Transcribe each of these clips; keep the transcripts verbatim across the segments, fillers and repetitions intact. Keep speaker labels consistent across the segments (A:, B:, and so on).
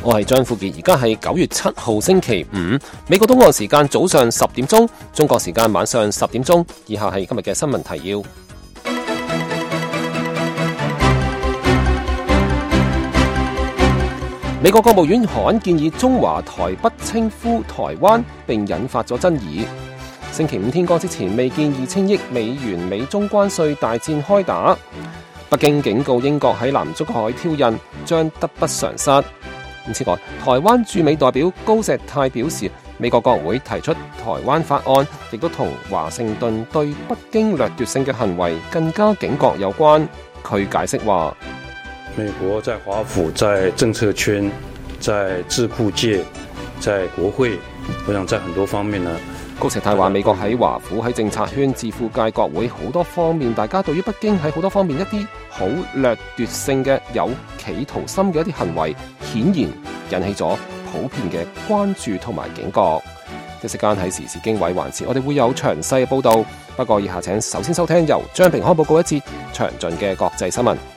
A: 我係張富傑，而家係九月七號星期五，美國東岸時間早上十點鐘，中國時間晚上十點鐘。以下係今日嘅新聞提要。美國國務院罕建議中華台北稱呼台灣，並引發咗爭議。星期五天光之前，未見二千億美元美中關稅大戰開打。北京警告英國喺南中國海挑釁將得不償失。此外，台灣駐美代表高石泰表示，美國國會提出台灣法案，亦都同華盛頓對北京掠奪性嘅行為更加警覺有關。佢解釋話，
B: 美國在華府、在政策圈、在智庫界、在國會，我想在很多方面呢。
A: 高石泰話，美國喺華府、喺政策圈、智庫界、國會好多方面，大家對於北京喺好多方面一啲好掠奪性嘅有企圖心嘅一啲行為，顯然引起咗普遍嘅關注同埋警覺。一時間喺時事經緯環節，我哋會有詳細嘅報導。不過以下請首先收聽由張平康報告一節詳盡嘅國際新聞。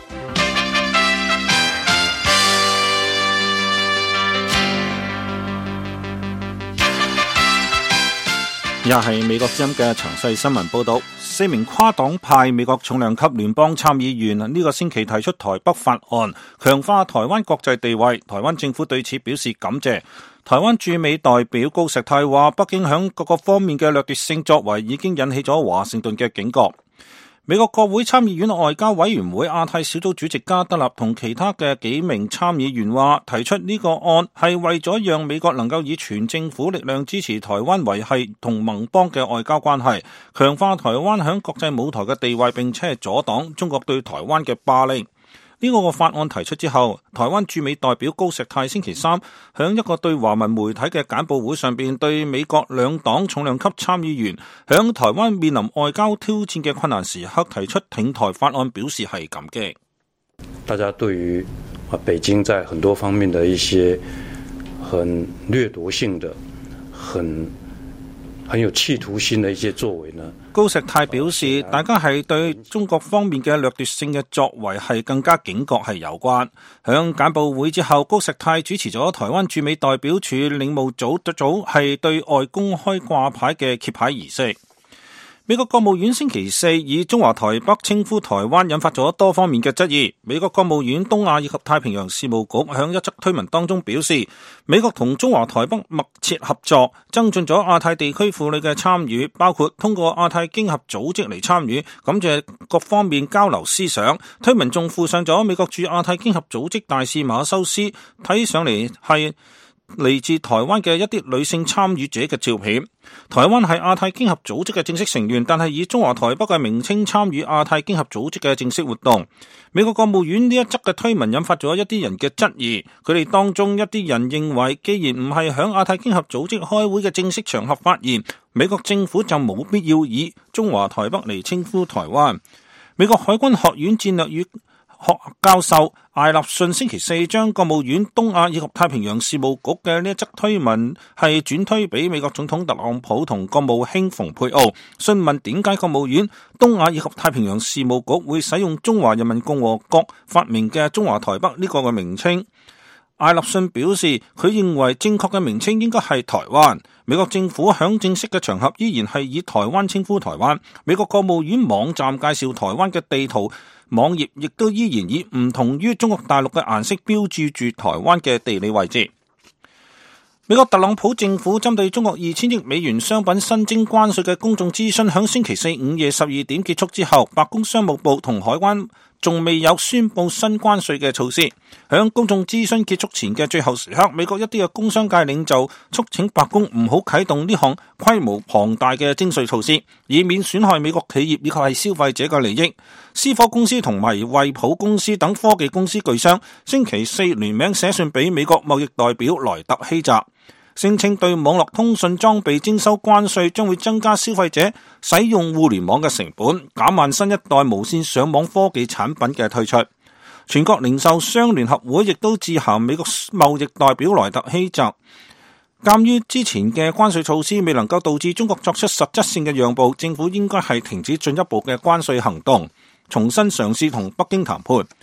C: 又係美國之音嘅詳細新聞報道，四名跨黨派美國重量級聯邦參議員呢個星期提出台北法案，強化台灣國際地位。台灣政府對此表示感謝。台灣駐美代表高石泰話，北京響各個方面嘅掠奪性作為已經引起咗華盛頓嘅警覺。美國國會參議院外交委員會亞太小組主席加德納同其他嘅幾名參議員話，提出呢個案係為咗讓美國能夠以全政府力量支持台灣維繫同盟邦嘅外交關係，強化台灣響國際舞台嘅地位，並且係阻擋中國對台灣嘅霸凌。呢個法案提出之後，台灣駐美代表高石泰星期三響一個對華文媒體嘅簡報會上邊，對美國兩黨重量級參議員響台灣面臨外交挑戰嘅困難時刻提出挺台法案表示係感激。
B: 大家對於北京在很多方面的一些很掠奪性的、很很有企圖心的一些作為呢？
C: 高石泰表示，大家係對中國方面嘅掠奪性嘅作為係更加警覺係有關。響簡報會之後，高石泰主持咗台灣駐美代表處領務組組係對外公開掛牌嘅揭牌儀式。美國國務院星期四以中華台北稱呼台灣，引發咗多方面嘅質疑。美國國務院東亞以及太平洋事務局響一則推文當中表示，美國同中華台北密切合作，增進咗亞太地區婦女嘅參與，包括通過亞太經合組織嚟參與，感謝各方面交流思想。推文仲附上咗美國駐亞太經合組織大使馬修斯，睇上嚟係嚟自台灣嘅一啲女性參與者嘅照片。台灣係亞太經合組織嘅正式成員，但係以中華台北嘅名稱參與亞太經合組織嘅正式活動。美國國務院呢一則嘅推文引發咗一啲人嘅質疑，佢哋當中一啲人認為，既然唔係響亞太經合組織開會嘅正式場合發言，美國政府就冇必要以中華台北嚟稱呼台灣。美國海軍學院戰略與學教授艾立信星期四將國務院東亞以及太平洋事務局嘅呢一則推文係轉推俾美國總統特朗普同國務卿蓬佩奧，詢問點解國務院東亞以及太平洋事務局會使用中華人民共和國發明嘅中華台北呢個嘅名稱。艾立信表示，佢認為正確嘅名稱應該係台灣。美國政府響正式嘅場合依然係以台灣稱呼台灣。美國國務院網站介紹台灣嘅地圖網頁亦都依然以唔同於中國大陸嘅顏色標誌住台灣嘅地理位置。美國特朗普政府針對中國二千億美元商品新徵關稅嘅公眾諮詢響星期四午夜十二點結束之後，白宮商務部同海關仲未有宣布新關稅嘅措施。響公眾諮詢結束前嘅最後時刻，美國一啲嘅工商界領袖促請白宮唔好啟動呢項規模龐大嘅徵稅措施，以免損害美國企業以及係消費者嘅利益。思科公司同埋惠普公司等科技公司巨商星期四聯名寫信俾美國貿易代表萊特希澤，聲稱對網絡通訊裝備徵收關稅將會增加消費者使用互聯網嘅成本，減慢新一代無線上網科技產品嘅推出。全國零售商聯合會亦都致函美國貿易代表萊特希澤，鑒於之前嘅關稅措施未能夠導致中國作出實質性嘅讓步，政府應該係停止進一步嘅關稅行動，重新嘗試同北京談判。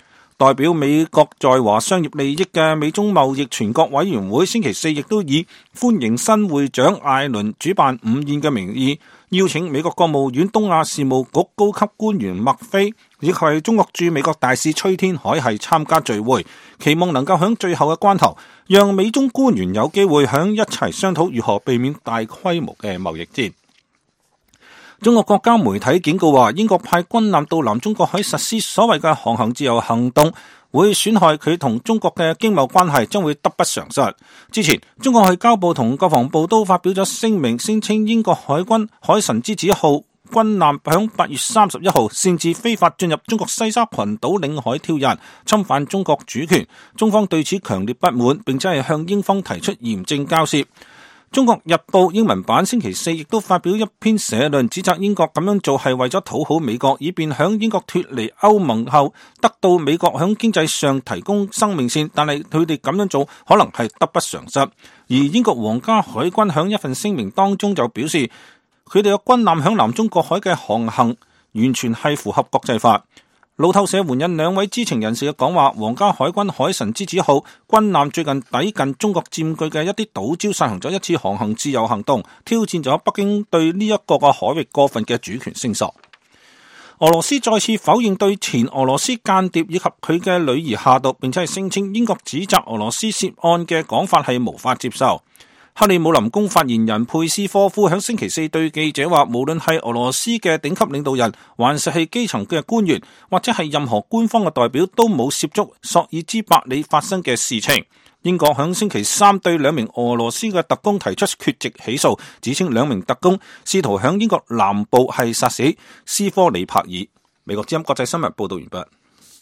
C: 代表美國在華商業利益嘅美中貿易全國委員會星期四亦都以歡迎新會長艾倫主辦午宴嘅名義，邀請美國國務院東亞事務局高級官員麥菲以及係中國駐美國大使崔天凱係參加聚會，期望能夠喺最後嘅關頭，讓美中官員有機會響一齊商討如何避免大規模嘅貿易戰。中國國家媒體警告話，英國派軍艦到南中國海實施所謂嘅航行自由行動，會損害佢同中國嘅經貿關係，將會得不償失。之前，中國外交部同國防部都發表咗聲明，聲稱英國海軍海神之子號軍艦響八月三十一號擅自非法進入中國西沙群島領海挑釁，侵犯中國主權。中方對此強烈不滿，並且係向英方提出嚴正交涉。中國日報英文版星期四亦都發表一篇社論，指責英國咁樣做係為咗討好美國，以便響英國脫離歐盟後得到美國響經濟上提供生命線，但係佢哋咁樣做可能係得不償失。而英國皇家海軍響一份聲明當中就表示，佢哋嘅軍艦響南中國海嘅航行完全係符合國際法。路透社援引兩位知情人士嘅講話，皇家海軍海神之子號軍艦最近抵近中國佔據嘅一啲島礁，實行咗一次航行自由行動，挑戰咗北京對呢一個嘅海域過分嘅主權聲索。俄羅斯再次否認對前俄羅斯間諜以及佢嘅女兒下毒，並且係聲稱英國指責俄羅斯涉案嘅講法係無法接受。克里姆林宮發言人佩斯科夫喺星期四對記者話，無論係俄羅斯嘅頂級領導人，還是係基層嘅官員，或者係任何官方嘅代表，都冇涉足索爾茲伯里發生嘅事情。英國喺星期三對兩名俄羅斯嘅特工提出缺席起訴，指稱兩名特工試圖喺英國南部係殺死斯科里帕爾。美國之音國際新聞報道完畢。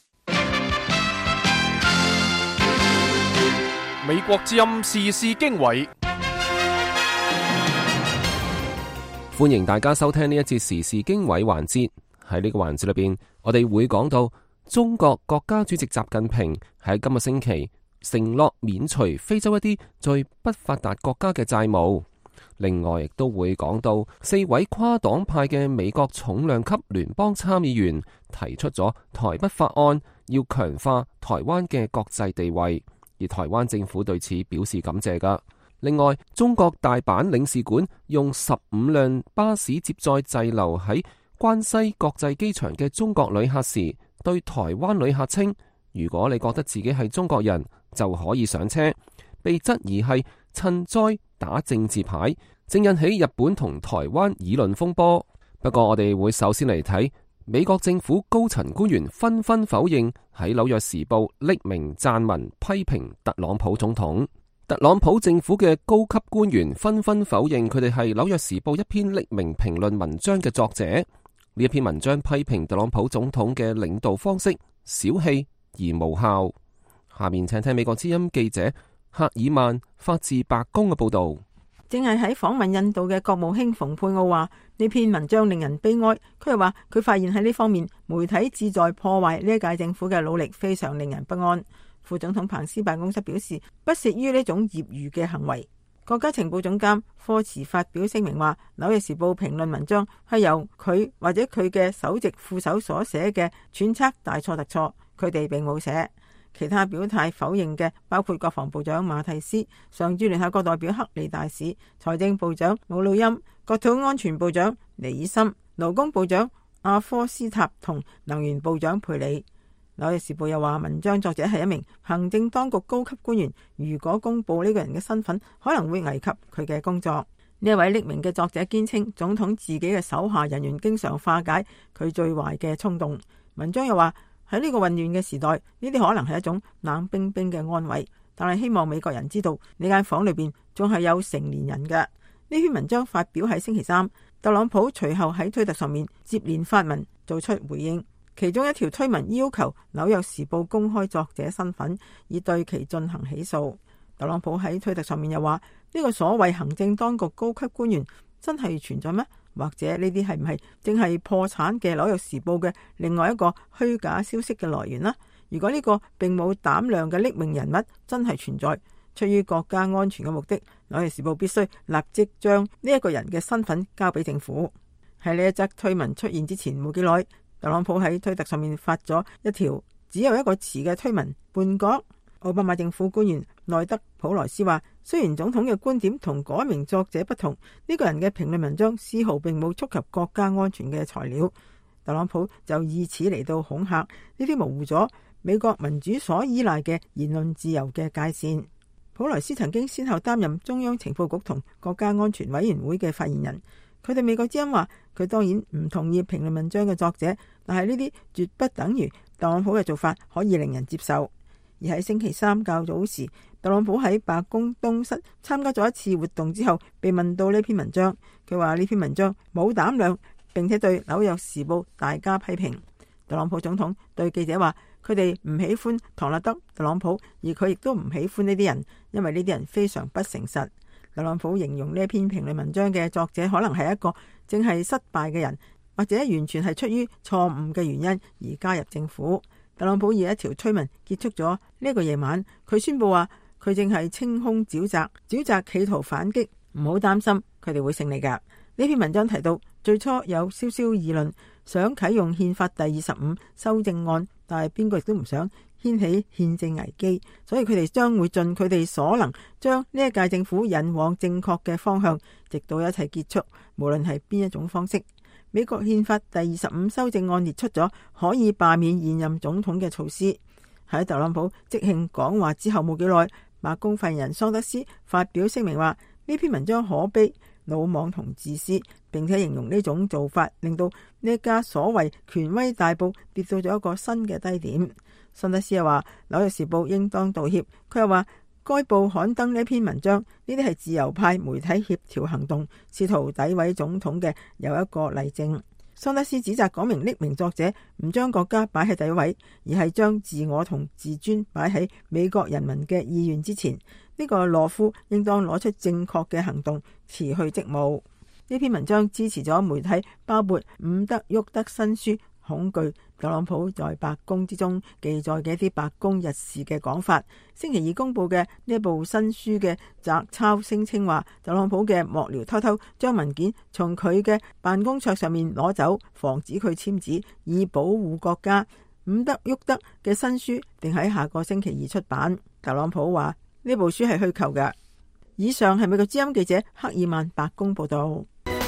D: 美國之音時事經緯。
A: 歡迎大家收聽呢一節時事經緯環節。喺呢個環節裏邊，我哋會講到中國國家主席習近平喺今個星期承諾免除非洲一啲最不發達國家嘅債務。另外，亦都會講到四位跨黨派嘅美國重量級聯邦參議員提出咗台北法案，要強化台灣嘅國際地位，而台灣政府對此表示感謝噶。另外，中國大阪領事館用十五輛巴士接載滯留喺關西國際機場嘅中國旅客時，對台灣旅客稱：如果你覺得自己係中國人，就可以上車。被質疑係趁災打政治牌，正引起日本同台灣議論風波。不過，我哋會首先嚟睇美國政府高層官員紛紛否認喺紐約時報匿名撰文批評特朗普總統。特朗普政府嘅高級官員紛紛否認佢哋係紐約時報一篇匿名評論文章嘅作者。呢一篇文章批評特朗普總統嘅領導方式小氣而無效。下面請聽美國之音記者赫爾曼發自白宮嘅報道。
E: 正係喺訪問印度嘅國務卿蓬佩奧話，呢篇文章令人悲哀。佢又話佢發現喺呢方面媒體旨在破壞呢一屆政府嘅努力，非常令人不安。副總統彭斯辦公室表示不屑於呢種業餘嘅行為。國家情報總監科茨發表聲明話，紐約時報評論文章係由佢或者佢嘅首席副手所寫嘅，揣測大錯特錯，佢哋並冇寫。其他表態否認嘅包括國防部長馬蒂斯、常駐聯合國代表克里大使、財政部長姆努欽、國土安全部長尼爾森、勞工部長阿科斯塔同能源部長佩里。紐約時報又話，文章作者係一名行政當局高級官員，如果公布呢個人嘅身份，可能會危及佢嘅工作。呢一位匿名嘅作者堅稱，總統自己嘅手下人員經常化解佢最壞嘅衝動。文章又話，喺呢個混亂嘅時代，呢啲可能係一種冷冰冰嘅安慰，但係希望美國人知道呢間房裏邊仲係有成年人嘅。呢篇文章發表喺星期三，特朗普隨後喺推特上面接連發文做出回應。其中一條推文要求紐約時報公開作者身份，以對其進行起訴。特朗普喺推特上面又話，呢個所謂行政當局高級官員真係存在咩？或者呢啲係唔係正係破產嘅紐約時報嘅另外一個虛假消息嘅來源呢？如果呢個並冇膽量嘅匿名人物真係存在，出於國家安全嘅目的，紐約時報必須立即將呢一個人嘅身份交俾政府。喺呢一則推文出現之前冇幾耐，特朗普喺推特上面發咗一條只有一個詞嘅推文叛國。奧巴馬政府官員內德普萊斯話，雖然總統嘅觀點同嗰名作者不同，呢個人嘅評論文章絲毫並冇觸及國家安全嘅材料。特朗普就以此嚟到恐嚇，呢啲模糊咗美國民主所依賴嘅言論自由嘅界線。普萊斯曾經先後擔任中央情報局同國家安全委員會嘅發言人。佢對美國之音話，佢當然唔同意評論文章嘅作者，但係呢啲絕不等於特朗普嘅做法可以令人接受。而喺星期三較早時，特朗普喺白宮東室參加咗一次活動之後，被問到呢篇文章，佢話呢篇文章冇膽量，並且對紐約時報大加批評。特朗普總統對記者話，佢哋唔喜歡唐納德·特朗普，而佢亦都唔喜歡呢啲人，因為呢啲人非常不誠實。特朗普形容呢篇評論文章嘅作者可能係一個正係失敗嘅人，或者完全係出於錯誤嘅原因而加入政府。特朗普以一條推文結束咗呢個夜晚，佢宣布話佢正係清空沼澤，沼澤企圖反擊，唔好擔心，佢哋會勝利㗎。呢篇文章提到，最初有稍稍議論想啟用憲法第二十五修正案，但係邊個亦都唔想掀起憲政危機，所以佢哋將會盡佢哋所能將呢一屆政府引往正確嘅方向，直到一切結束，無論係邊一種方式。美國憲法第二十五修正案列出咗可以罷免現任總統嘅措施。喺特朗普即興講話之後冇幾耐，白宮發言人桑德斯發表聲明話，呢篇文章可悲、魯莽同自私，並且形容呢種做法令到呢一家所謂權威大報跌到咗一個新嘅低點。桑德斯又話，紐約時報應當道歉。佢又話，該報刊登呢篇文章，呢啲係自由派媒體協調行動，試圖詆毀總統嘅有一個例證。桑德斯指責嗰名匿名作者唔將國家擺喺第一位，而係將自我同自尊擺喺美國人民嘅意願之前。呢個懦夫應當攞出正確嘅行動，辭去職務。呢篇文章支持咗媒體包括伍德沃德新書恐懼特朗普在白宮之中記載嘅一啲白宮日事嘅講法。星期二公布嘅呢一部新書嘅摘抄聲稱話，特朗普嘅幕僚偷偷將文件從佢嘅辦公桌上面攞走，防止佢簽字，以保護國家。伍德沃德嘅新書定喺下個星期二出版。特朗普話呢部書係虛構嘅。以上係美國之音記者克爾曼白宮報道。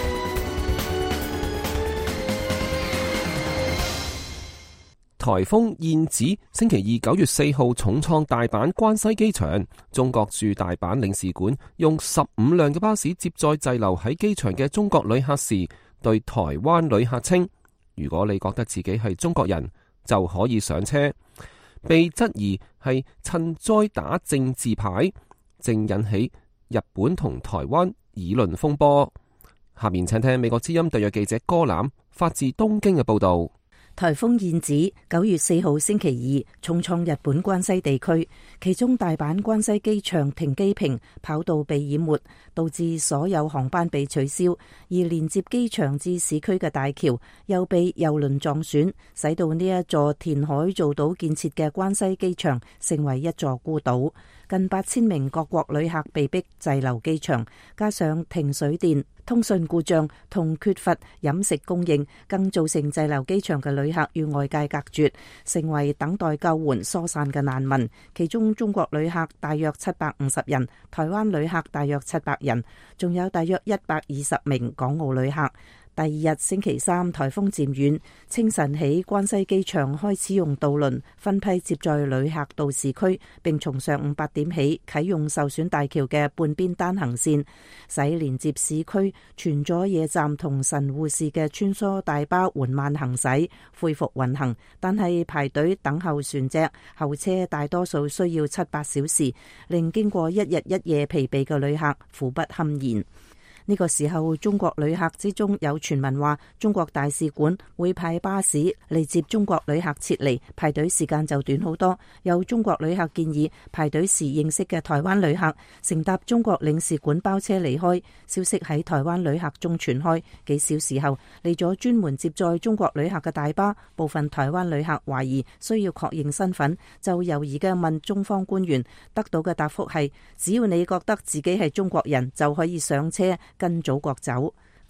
A: 颱風燕子星期二九月四號重創大阪關西機場，中國駐大阪領事館用十五輛嘅巴士接載滯留喺機場嘅中國旅客時，對台灣旅客稱：如果你覺得自己係中國人，就可以上車。被質疑係趁災打政治牌，正引起日本同台灣議論風波。下面請聽美國之音特約記者柯南發自東京嘅報道。
F: 颱風燕子九月四號星期二重創日本關西地區，其中大阪關西機場停機坪跑道被淹沒，導致所有航班被取消，而連接機場至市區嘅大橋又被郵輪撞損，使到呢一座填海造島建設嘅關西機場成為一座孤島。近八千名各國旅客被迫滯留機場，加上停水電、通訊故障同缺乏飲食供應，更造成滯留機場嘅旅客與外界隔絕，成為等待救援疏散嘅難民。其中中國旅客大約七百五十人，台灣旅客大約七百人，仲有大約一百二十名港澳旅客。第二日星期三，颱風漸遠，清晨起關西機場開始用渡輪分批接載旅客到市區，並從上午八點起啟用受損大橋嘅半邊單行線，使連接市區全佐野站同神戶市嘅穿梭大巴緩慢行駛，恢復運行。但係排隊等候船隻，候車大多數需要七八小時，令經過一日一夜疲憊嘅旅客苦不堪言。呢個時候，中國旅客之中有傳聞話，中國大使館會派巴士嚟接中國旅客撤離，排隊時間就短好多。有中國旅客建議排隊時認識嘅台灣旅客乘搭中國領事館包車離開。消息喺台灣旅客中傳開，幾小時後嚟咗專門接載中國旅客嘅大巴，部分台灣旅客懷疑需要確認身份，就猶豫嘅問中方官員，得到嘅答覆係：只要你覺得自己係中國人，就可以上車跟祖國走。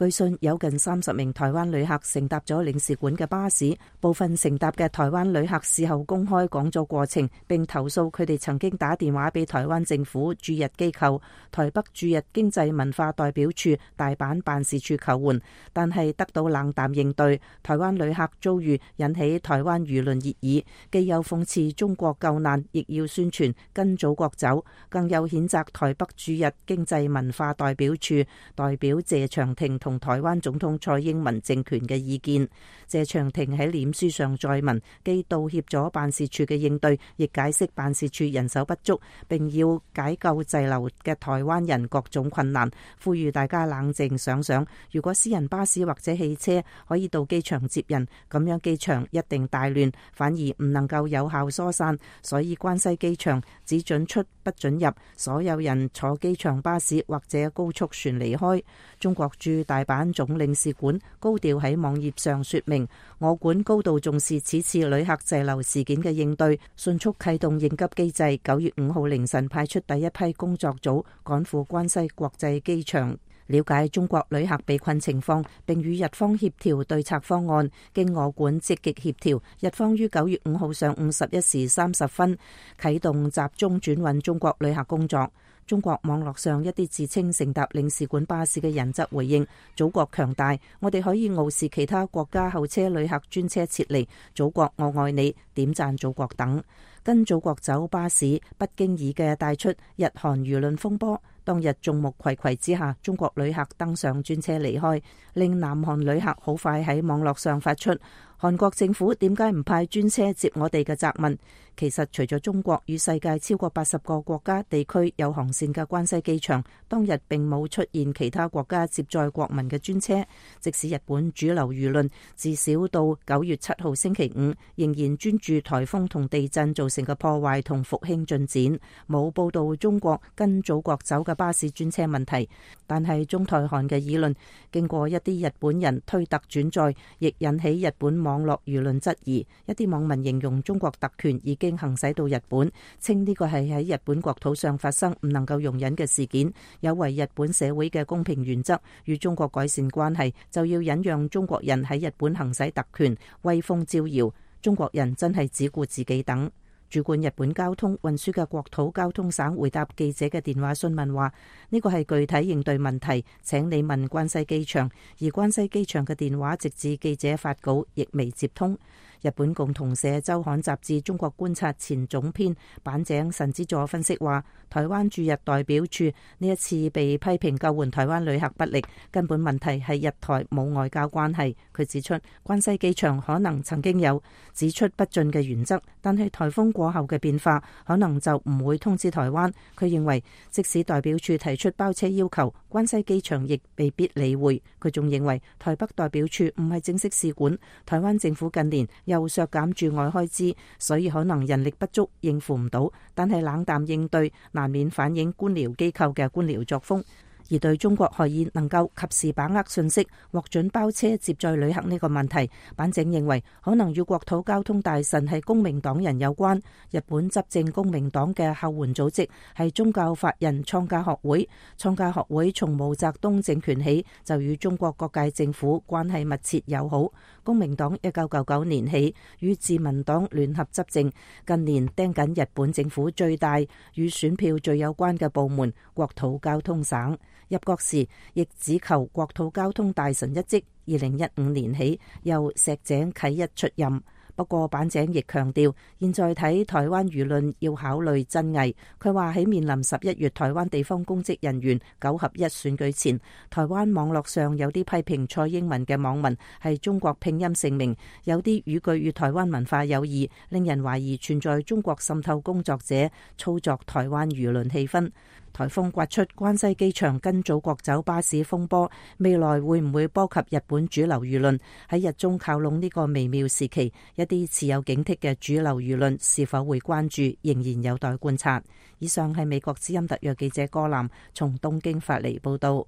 F: 據信有近三十名台灣旅客乘搭咗領事館嘅巴士，部分乘搭嘅台灣旅客事後公開講咗過程，並投訴佢哋曾經打電話俾台灣政府駐日機構台北駐日經濟文化代表處大阪辦事處求援，但係得到冷淡應對。台灣旅客遭遇引起台灣輿論熱議，既有諷刺中國救難，亦要宣傳跟祖國走，更有譴責台北駐日經濟文化代表處代表謝長廷同台灣總統蔡英文政權嘅意見。謝長廷喺臉書上載文，既道歉咗辦事處嘅應對，亦解釋辦事處人手不足，並要解救滯留嘅台灣人各種困難，呼籲大家冷靜想想，如果私人巴士或者汽車可以到機場接人，咁樣機場一定大亂，反而唔能夠有效疏散，所以關西機場只准出不准入，所有人坐機場巴士或者高速船離開。中國駐大阪總領事館高調喺網頁上說明，我館高度重視此次旅客滯留事件嘅應對，迅速啟動應急機制，九月五號凌晨派出第一批工作組趕赴關西國際機場，了解中國旅客被困情況，並與日方協調對策方案。經我館積極協調，日方於九月五號上午十一時三十分啟動集中轉運中國旅客工作。中國網絡上一啲自稱乘搭領事館巴士嘅人則回應：祖國強大，我哋可以傲視其他國家候車旅客專車撤離，祖國我愛你，點讚祖國等。跟祖國走巴士不經意嘅帶出日韓輿論風波。當日眾目睽睽之下，中國旅客登上專車離開，令南韓旅客好快喺網絡上發出韓國政府點解唔派專車接我哋嘅責問。其實除咗中國與世界超過八十個國家地區有航線嘅關西機場，當日並冇出現其他國家接載國民嘅專車。即使日本主流輿論至少到九月七號星期五仍然專注颱風同地震造成嘅破壞同復興進展，冇報道中國跟祖國走嘅巴士專車問題。但係中台韓嘅議論經過一啲日本人推特轉載，亦引起日本網絡輿論質疑。一啲網民形容中國特權已經行使到日本，稱呢個係喺日本國土上發生唔能夠容忍嘅事件，有違日本社會嘅公平原則。與中國改善關係，就要忍讓中國人喺日本行使特權，威風招搖。中國人真係只顧自己等。主管日本交通運輸嘅國土交通省回答記者嘅電話詢問話：呢個係具體應對問題，請你問關西機場。而關西機場嘅電話直至記者發稿亦未接通。日本共同社週刊雜誌中國觀察前總編板井慎之助分析話，台灣駐日代表處呢一次被批評救援台灣旅客不力，根本問題係日台冇外交關係。佢指出，關西機場可能曾經有指出不進嘅原則，但係颱風過後嘅變化可能就唔會通知台灣。佢認為，即使代表處提出包車要求，關西機場亦未必理會。佢仲認為，台北代表處唔係正式使館，台灣政府近年又削減駐外開支，所以可能人力不足應付唔到，但係冷淡應對難免反映官僚機構嘅官僚作風。而對中國可以能夠及時把握信息，獲准包車接載旅客呢個問題，板井認為可能與國土交通大臣係公明黨人有關。日本執政公明黨嘅後援組織係宗教法人創價學會，創價學會從毛澤東政權起就與中國各界政府關係密切友好。公明黨一九九九年起與自民黨聯合執政，近年盯緊日本政府最大與選票最有關嘅部門國土交通省。入國時亦只求國土交通大臣一職，二零一五年起由石井啟一出任。不過板井亦強調，現在睇台灣輿論要考慮真偽。佢話喺面臨十一月台灣地方公職人員九合一選舉前，台灣網絡上有啲批評蔡英文嘅網民係中國拼音姓名，有啲語句與台灣文化有異，令人懷疑存在中國滲透工作者操作台灣輿論氣氛。颱風刮出關西機場跟祖國走巴士風波，未來會唔會波及日本主流輿論？喺日中靠攏呢個微妙時期，一啲持有警惕嘅主流輿論是否會關注，仍然有待觀察。以上係美國之音特約記者柯南從東京發嚟報道。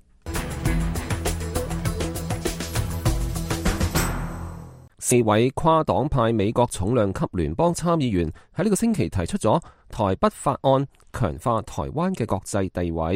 A: 四位跨黨派美國重量級聯邦參議員喺呢個星期提出咗台北法案，強化台灣嘅國際地位。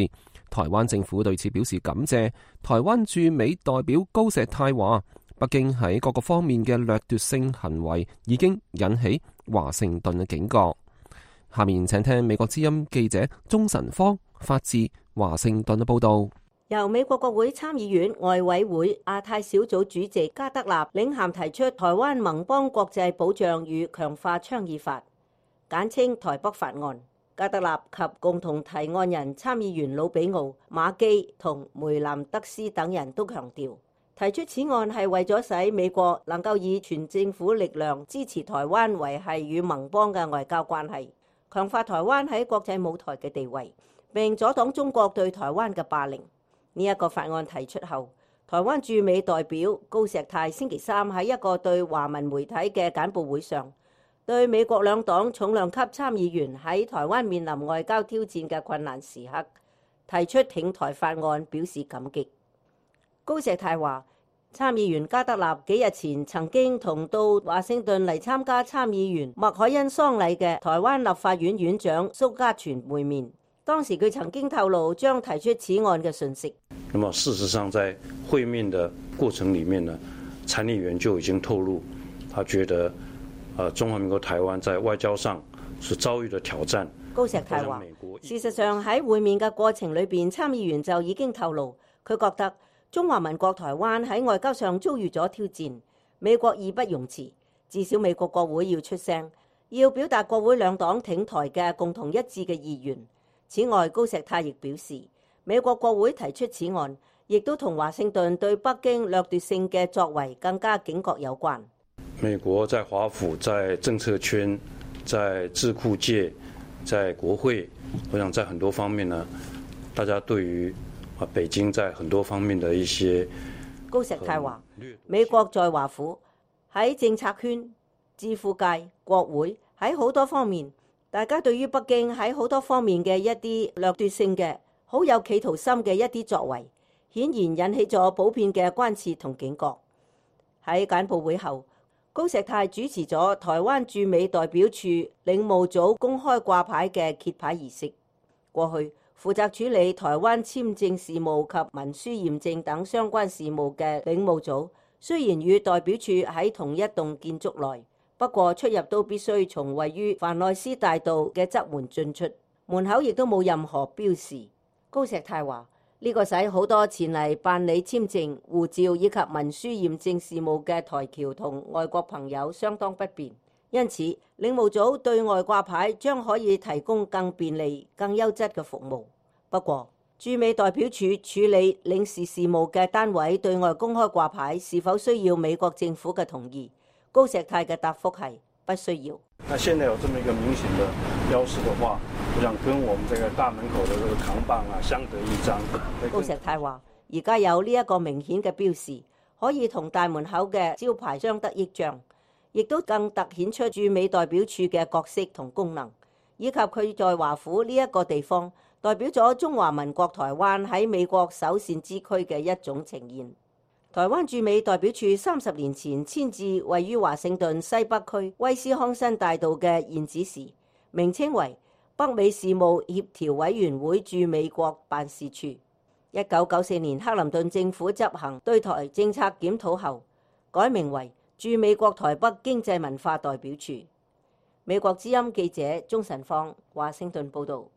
A: 台灣政府對此表示感謝。台灣駐美代表高石泰話，北京喺各個方面嘅掠奪性行為已經引起華盛頓嘅警覺。下面請聽美國之音記者鍾晨芳發自華盛頓嘅報道。
G: 由美國國會參議院外委會亞太小組主席加德納領銜提出台灣盟邦國際保障與強化倡議法，簡稱台北法案。加德納及共同提案人參議員魯比奧、馬基同梅南德斯等人都強調，提出此案係為咗使美國能夠以全政府力量支持台灣維繫與盟邦嘅外交關係，強化台灣喺國際舞台嘅地位，並阻擋中國對台灣嘅霸凌。呢一個法案提出後，台灣駐美代表高石泰星期三喺一個對華文媒體嘅簡報會上，對美國兩黨重量級參議員喺台灣面臨外交挑戰嘅困難時刻提出挺台法案表示感激。高石泰話，參議員加德納幾日前曾經同到華盛頓嚟參加參議員麥凱恩喪禮嘅台灣立法院院長蘇嘉全會面。當時佢曾經透露將提出此案嘅訊息。
B: 那麼事實上，在會面的過程裡面呢，參議員就已經透露，他覺得，呃，中華民國台灣在外交上是遭遇的挑戰。
G: 高石泰話，事實上喺會面嘅過程裏邊，參議員就已經透露，佢覺得中華民國台灣喺外交上遭遇咗挑戰，美國義不容辭，至少美國國會要出聲，要表達國會兩黨挺台嘅共同一致嘅意願。此外，高石泰亦表示，美國國會提出此案，亦都同華盛頓對北京掠奪性嘅作為更加警覺有關。
B: 美國在華府、在政策圈、在智庫界、在國會，我想在很多方面呢，大家對於啊北京在很多方面的一些，
G: 高石泰話，美國在華府、喺政策圈、智庫界、國會喺好多方面。大家對於北京喺好多方面嘅一啲掠奪性嘅、好有企圖心嘅一啲作為，顯然引起咗普遍嘅關切同警覺。喺簡報會後，高石泰主持咗台灣駐美代表處領務組公開掛牌嘅揭牌儀式。過去負責處理台灣簽證事務及文書驗證等相關事務嘅領務組，雖然與代表處喺同一棟建築內，不過出入都必須從位於凡內斯大道嘅側門進出，門口亦都冇任何標示。高石泰話：呢個使好多前嚟辦理簽證、護照以及文書驗證事務嘅台僑同外國朋友相當不便，因此領務組對外掛牌將可以提供更便利、更優質嘅服務。不過，駐美代表處處理領事事務嘅單位對外公開掛牌是否需要美國政府嘅同意？高石泰嘅答覆係不需要。
H: 那現在有這麼一個明顯的標識的話，我想跟我們這個大門口的這個扛棒啊相得益彰。
G: 高石泰話：而家有呢一個明顯嘅標示，可以同大門口嘅招牌相得益彰，亦都更突顯出駐美代表處嘅角色同功能，以及佢在華府呢一個地方代表咗中華民國台灣喺美國首善之區嘅一種呈現。台灣駐美代表處三十年前遷至位於華盛頓西北區威斯康辛大道嘅現址時，名稱為北美事務協調委員會駐美國辦事處。一九九四年克林頓政府執行對台政策檢討後，改名為駐美國台北經濟文化代表處。美國之音記者鍾晨芳華盛頓報道。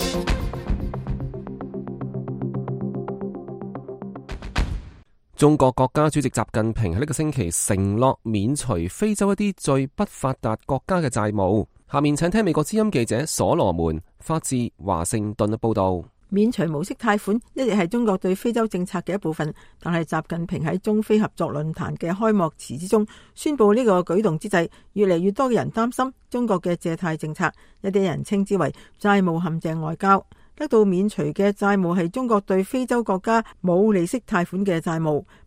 A: 中國國家主席習近平喺呢個星期承諾免除非洲一啲最不發達國家嘅債務。下面請聽美國之音記者所羅門發自華盛頓嘅報道。
E: 免除無息貸款一直係中國對非洲政策嘅一部分，但係習近平喺中非合作論壇嘅開幕詞之中宣布呢個舉動之際，越嚟越多嘅人擔心中國嘅借貸政策，一啲人稱之為債務陷阱外交。得到免除嘅債務係中國對非洲國家冇利息貸款嘅債務，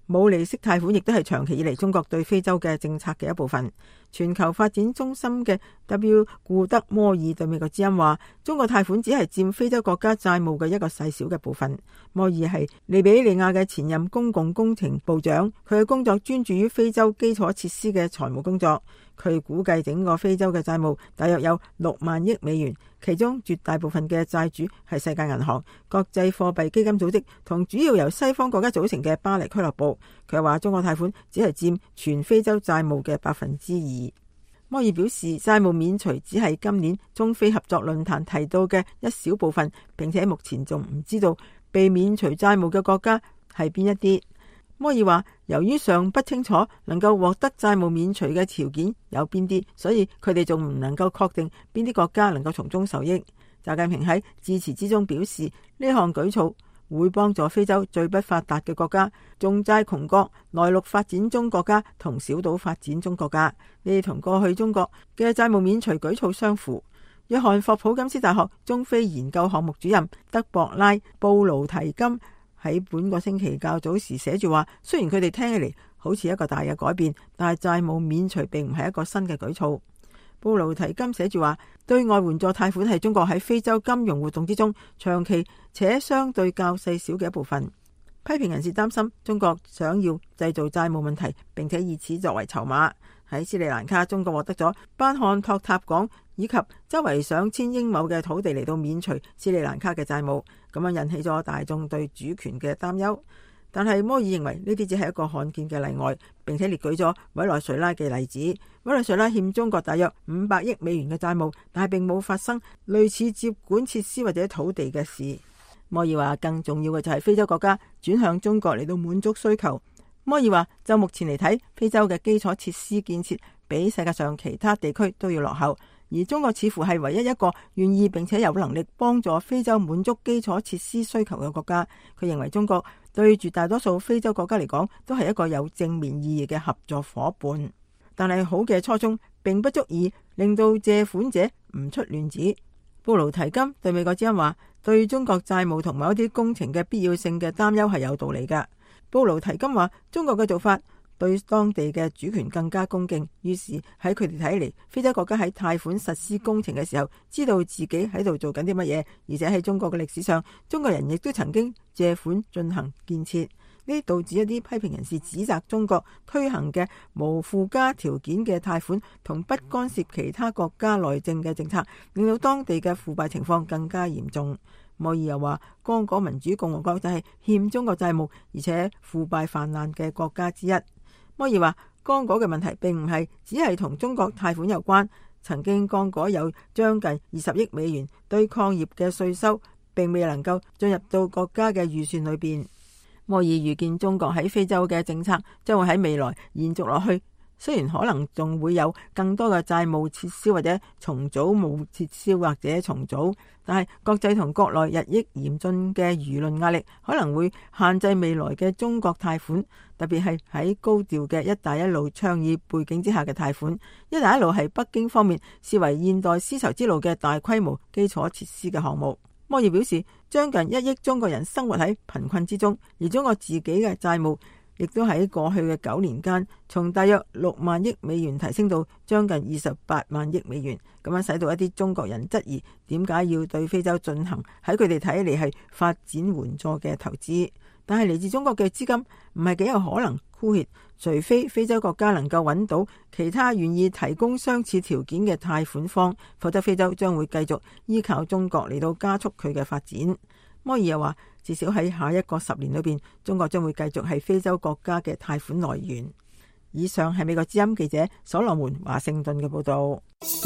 E: 冇利息貸款亦都係長期以嚟中國對非洲嘅政策嘅一部分。全球發展中心嘅 W 顧德摩爾對美國之音話，中國貸款只係佔非洲國家債務嘅一個細小嘅部分。摩爾係利比里亞嘅前任公共工程部長，佢嘅工作專注於非洲基礎設施嘅財務工作。佢估計整個非洲嘅債務大約有六萬億美元，其中絕大部分嘅債主係世界銀行、國際貨幣基金組織同主要由西方國家組成嘅巴黎俱樂部。佢話中國貸款只係佔全非洲債務嘅百分之二。摩爾表示，債務免除只係今年中非合作論壇提到嘅一小部分，並且目前仲唔知道被免除債務嘅國家係邊一啲。摩爾話，由於尚不清楚能夠獲得債務免除嘅條件有邊啲，所以佢哋仲唔能夠確定邊啲國家能夠從中受益。習近平喺致辭之中表示，呢項舉措會幫助非洲最不發達嘅國家、重債窮國、內陸發展中國家同小島發展中國家。呢啲同過去中國嘅債務免除舉措相符。約翰霍普金斯大學中非研究項目主任德博拉布勞提金喺本個星期較早時寫住話，雖然佢哋聽起嚟好似一個大嘅改變，但係債務免除並唔係一個新嘅舉措。布勞提金寫住話，對外援助貸款係中國喺非洲金融活動之中長期且相對較細小嘅一部分。批評人士擔心中國想要製造債務問題，並且以此作為籌碼。喺斯里蘭卡，中國獲得咗班漢托塔港以及周圍上千英畝嘅土地嚟到免除斯里蘭卡嘅債務，咁樣引起咗大眾對主權嘅擔憂。但係摩爾認為呢啲只係一個罕見嘅例外，並且列舉咗委內瑞拉嘅例子。委內瑞拉欠中國大約五百億美元嘅債務，但係並冇發生類似接管設施或者土地嘅事。摩爾話，更重要嘅就係非洲國家轉向中國嚟到滿足需求。摩爾話，就目前嚟睇，非洲嘅基礎設施建設比世界上其他地區都要落後，而中國似乎係唯一一個願意並且有能力幫助非洲滿足基礎設施需求嘅國家。佢認為中國對絕大多數非洲國家嚟講都係一個有正面意義嘅合作夥伴，但係好嘅初衷並不足以令到借款者唔出亂子。布勞提金對美國之音話，對中國債務同某一啲工程嘅必要性嘅擔憂係有道理㗎。布勞提金話，中國嘅做法對當地嘅主權更加恭敬，於是喺佢哋睇嚟，非洲國家喺貸款實施工程嘅時候，知道自己喺度做緊啲乜嘢，而且喺中國嘅歷史上，中國人亦都曾經借款進行建設。呢導致一啲批評人士指責中國推行嘅無附加條件嘅貸款同不干涉其他國家內政嘅政策，令到當地嘅腐敗情況更加嚴重。摩爾又話，剛果民主共和國就係欠中國債務而且腐敗泛濫嘅國家之一。摩爾話，剛果嘅問題並唔係只係同中國貸款有關，曾經剛果有將近二十億美元對礦業嘅稅收，並未能夠進入到國家嘅預算裏邊。摩爾預見中國喺非洲嘅政策將會喺未來延續落去。雖然可能仲會有更多嘅債務撤銷或者重組冇撤銷或者重組，但係國際同國內日益嚴峻嘅輿論壓力可能會限制未來嘅中國貸款，特別係喺高調嘅一帶一路倡議背景之下嘅貸款。一帶一路係北京方面視為現代絲綢之路嘅大規模基礎設施嘅項目。摩爾表示，將近一億中國人生活喺貧困之中，而中國自己嘅債務亦都喺過去嘅九年間，從大約六萬億美元提升到將近二十八萬億美元，咁樣使到一啲中國人質疑點解要對非洲進行喺佢哋睇嚟係發展援助嘅投資。但係嚟自中國嘅資金唔係幾有可能枯竭，除非非洲國家能夠揾到其他願意提供相似條件嘅貸款方，否則非洲將會繼續依靠中國嚟到加速佢嘅發展。摩爾又話，至少喺下一個十年裏邊，中國將會繼續係非洲國家嘅貸款來源。以上係美國之音記者所羅門華盛頓嘅報道。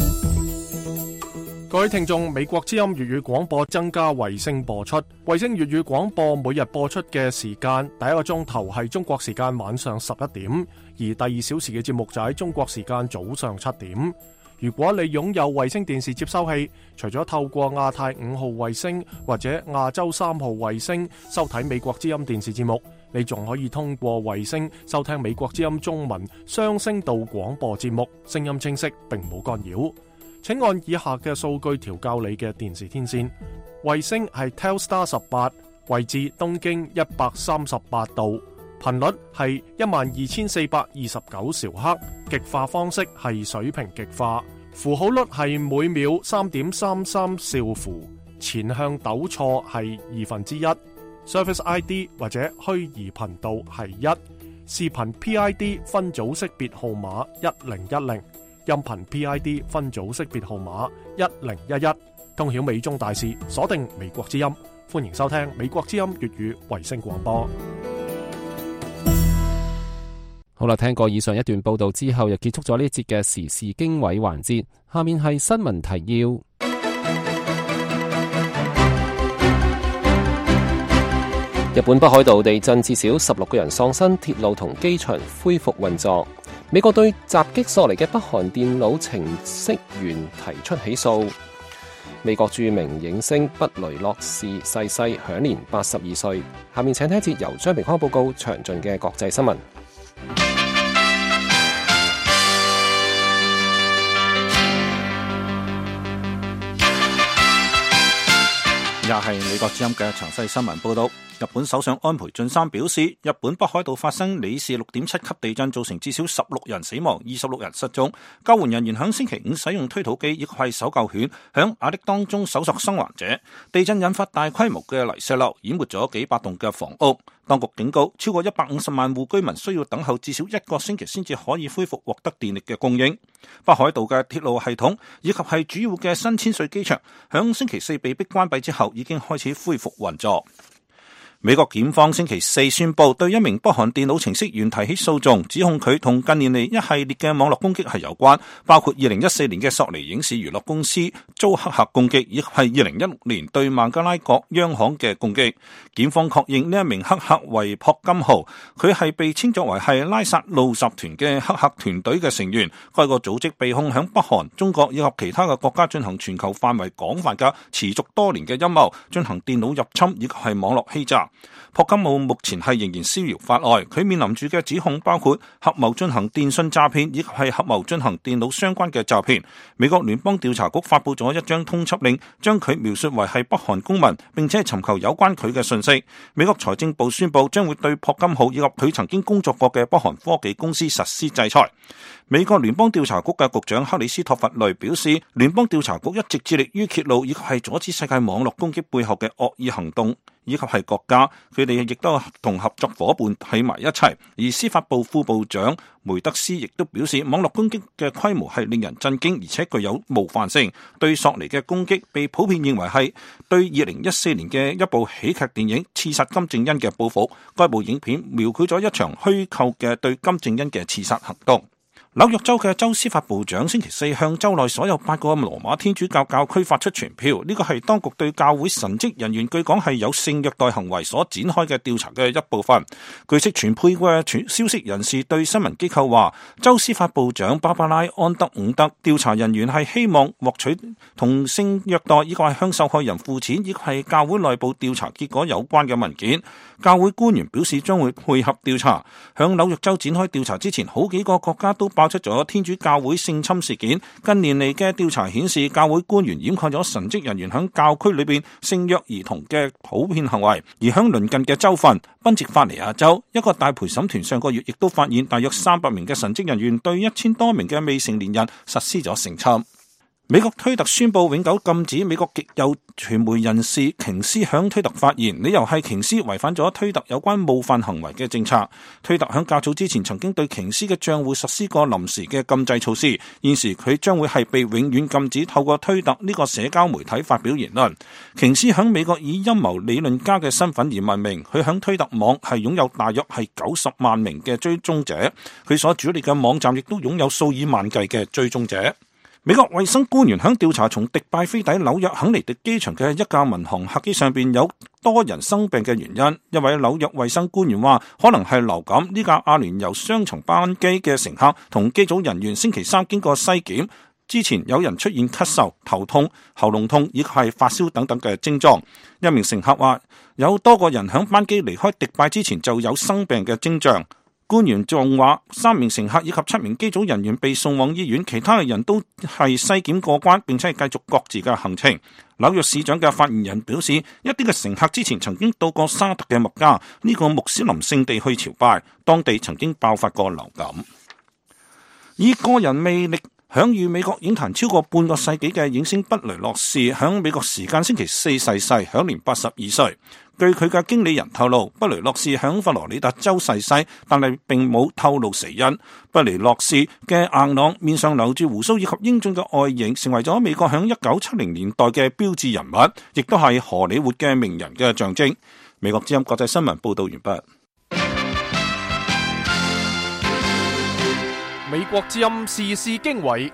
D: 各位聽眾，美國之音粵語廣播增加衛星播出，衛星粵語廣播每日播出嘅時間，第一個鐘頭係中國時間晚上十一點，而第二小時嘅節目就喺中國時間早上七點。如果你擁有衛星電視接收器，除咗透過亞太五號衛星或者亞洲三號衛星收睇美國之音電視節目，你仲可以通過衛星收聽美國之音中文雙聲道廣播節目，聲音清晰並冇干擾。請按以下嘅數據調校你嘅電視天線。衛星係 Telstar 十八，位置東經一百三十八度， 頻率係一萬二千四百二十九兆赫，極化方式係水平極化，符號率係每秒三點三三兆符，前向抖錯係二分之一。Service I D 或者虛擬頻道係一，視頻 P I D 分組識別號碼一零一零，音頻 P I D 分組識別號碼一零一一。通曉美中大事，鎖定美國之音，歡迎收聽美國之音粵語衛星廣播。
A: 好啦，聽過以上一段報道之後，又結束咗呢節嘅時事經緯環節。下面係新聞提要。日本北海道地震，至少十六個人喪生，鐵路同機場恢復運作。美國對襲擊索尼嘅北韓電腦程式員提出起訴。美國著名影星布雷諾士逝世，享年八十二歲。下面請聽一節由張平康報告詳盡嘅國際新聞。
C: 又係美國之音嘅詳細新聞報道。日本首相安倍晉三表示，日本北海道發生里氏六點七級地震，造成至少十六人死亡，二十六人失蹤。救援人員響星期五使用推土機以及係搜救犬響瓦礫當中搜索生還者。地震引發大規模嘅泥石流，淹沒咗幾百棟嘅房屋。當局警告，超過一百五十萬戶居民需要等候至少一個星期先至可以恢復獲得電力嘅供應。北海道嘅鐵路系統以及係主要嘅新千歲機場，響星期四被迫關閉之後，已經開始恢復運作。美國檢方星期四宣布對一名北韓電腦程式員提起訴訟，指控佢同近年嚟一系列嘅網絡攻擊係有關，包括二零一四年嘅索尼影視娛樂公司遭黑客攻擊，以及係二零一六年對孟加拉國央行嘅攻擊。檢方確認呢一名黑客為朴金浩，佢係被稱作為係拉薩路集團嘅黑客團隊嘅成員。該個組織被控響北韓、中國以及其他嘅國家進行全球範圍廣泛嘅持續多年嘅陰謀，進行電腦入侵以及係網絡欺詐。朴金浩目前係仍然逍遙法外，佢面臨住嘅指控包括合謀進行電信詐騙，以及係合謀進行電腦相關嘅詐騙。美國聯邦調查局發佈咗一張通緝令，將佢描述為係北韓公民，並且尋求有關佢嘅信息。美國財政部宣布將會對朴金浩以及佢曾經工作過嘅北韓科技公司實施制裁。美國聯邦調查局嘅局長克里斯托弗雷表示，聯邦調查局一直致力於揭露以及係阻止世界網絡攻擊背後嘅惡意行動，以及係國家，佢哋亦都同合作夥伴喺埋一齊。而司法部副部長梅德斯亦都表示，網絡攻擊嘅規模係令人震驚，而且具有冒犯性。對索尼嘅攻擊被普遍認為係對二零一四年嘅一部喜劇電影《刺殺金正恩》嘅報復。該部影片描繪咗一場虛構嘅對金正恩嘅刺殺行動。紐約州嘅州司法部長星期四向州內所有八個羅馬天主教教區發出傳票，呢個係當局對教會神職人員據講係有性虐待行為所展開嘅調查嘅一部分。據悉傳配嘅消息人士對新聞機構話，州司法部長芭芭拉安德伍德調查人員係希望獲取同性虐待以及係向受害人付錢以及係教會內部調查結果有關嘅文件。教會官員表示將會配合調查。向紐約州展開調查之前，好幾個國家都爆出咗天主教會性侵事件。近年嚟嘅調查顯示，教會官員掩蓋咗神職人員響教區裏邊性虐兒童嘅普遍行為。而響鄰近嘅州份賓夕法尼亞州，一個大陪審團上個月亦都發現大約三百名嘅神職人員對一千多名嘅未成年人實施咗性侵。美國推特宣布永久禁止美國極右傳媒人士瓊斯響推特發言，理由係瓊斯違反咗推特有關冒犯行為嘅政策。推特響較早之前曾經對瓊斯嘅賬戶實施過臨時嘅禁制措施，現時佢將會係被永遠禁止透過推特呢個社交媒體發表言論。瓊斯響美國以陰謀理論家嘅身份而聞名，佢響推特網係擁有大約係九十萬名嘅追蹤者，佢所主列嘅網站亦都擁有數以萬計嘅追蹤者。美國衛生官員響調查從迪拜飛抵紐約肯尼迪機場嘅一架民航客機上邊有多人生病嘅原因，一位紐約衛生官員話可能係流感。呢架阿聯酋雙層班機嘅乘客同機組人員星期三經過篩檢之前，有人出現咳嗽、頭痛、喉嚨痛以及係發燒等等嘅症狀。一名乘客話有多個人響班機離開迪拜之前就有生病嘅徵象。 官員仲話，三名乘客以及七名機組人員被送往醫院，其他嘅人都係篩檢過關，並且係繼續各自嘅行程。紐約市長嘅發言人表示，一啲嘅乘客之前曾經到過沙特嘅麥加呢個穆斯林聖地去朝拜，當地曾經爆發過流感。以個人魅力享譽美國影壇超過半個世紀嘅影星畢雷洛士，響美國時間星期四逝世，享年八十二歲。據佢嘅經理人透露，畢雷洛士響佛羅里達州逝世，但係並冇透露死因。畢雷洛士嘅硬朗，面上留住鬍鬚以及英俊嘅外形，成為咗美國響一九七零年代嘅標誌人物，亦都係荷里活嘅名人嘅象徵。美國之音國際新聞報道完畢。
D: 美國之音時事經緯，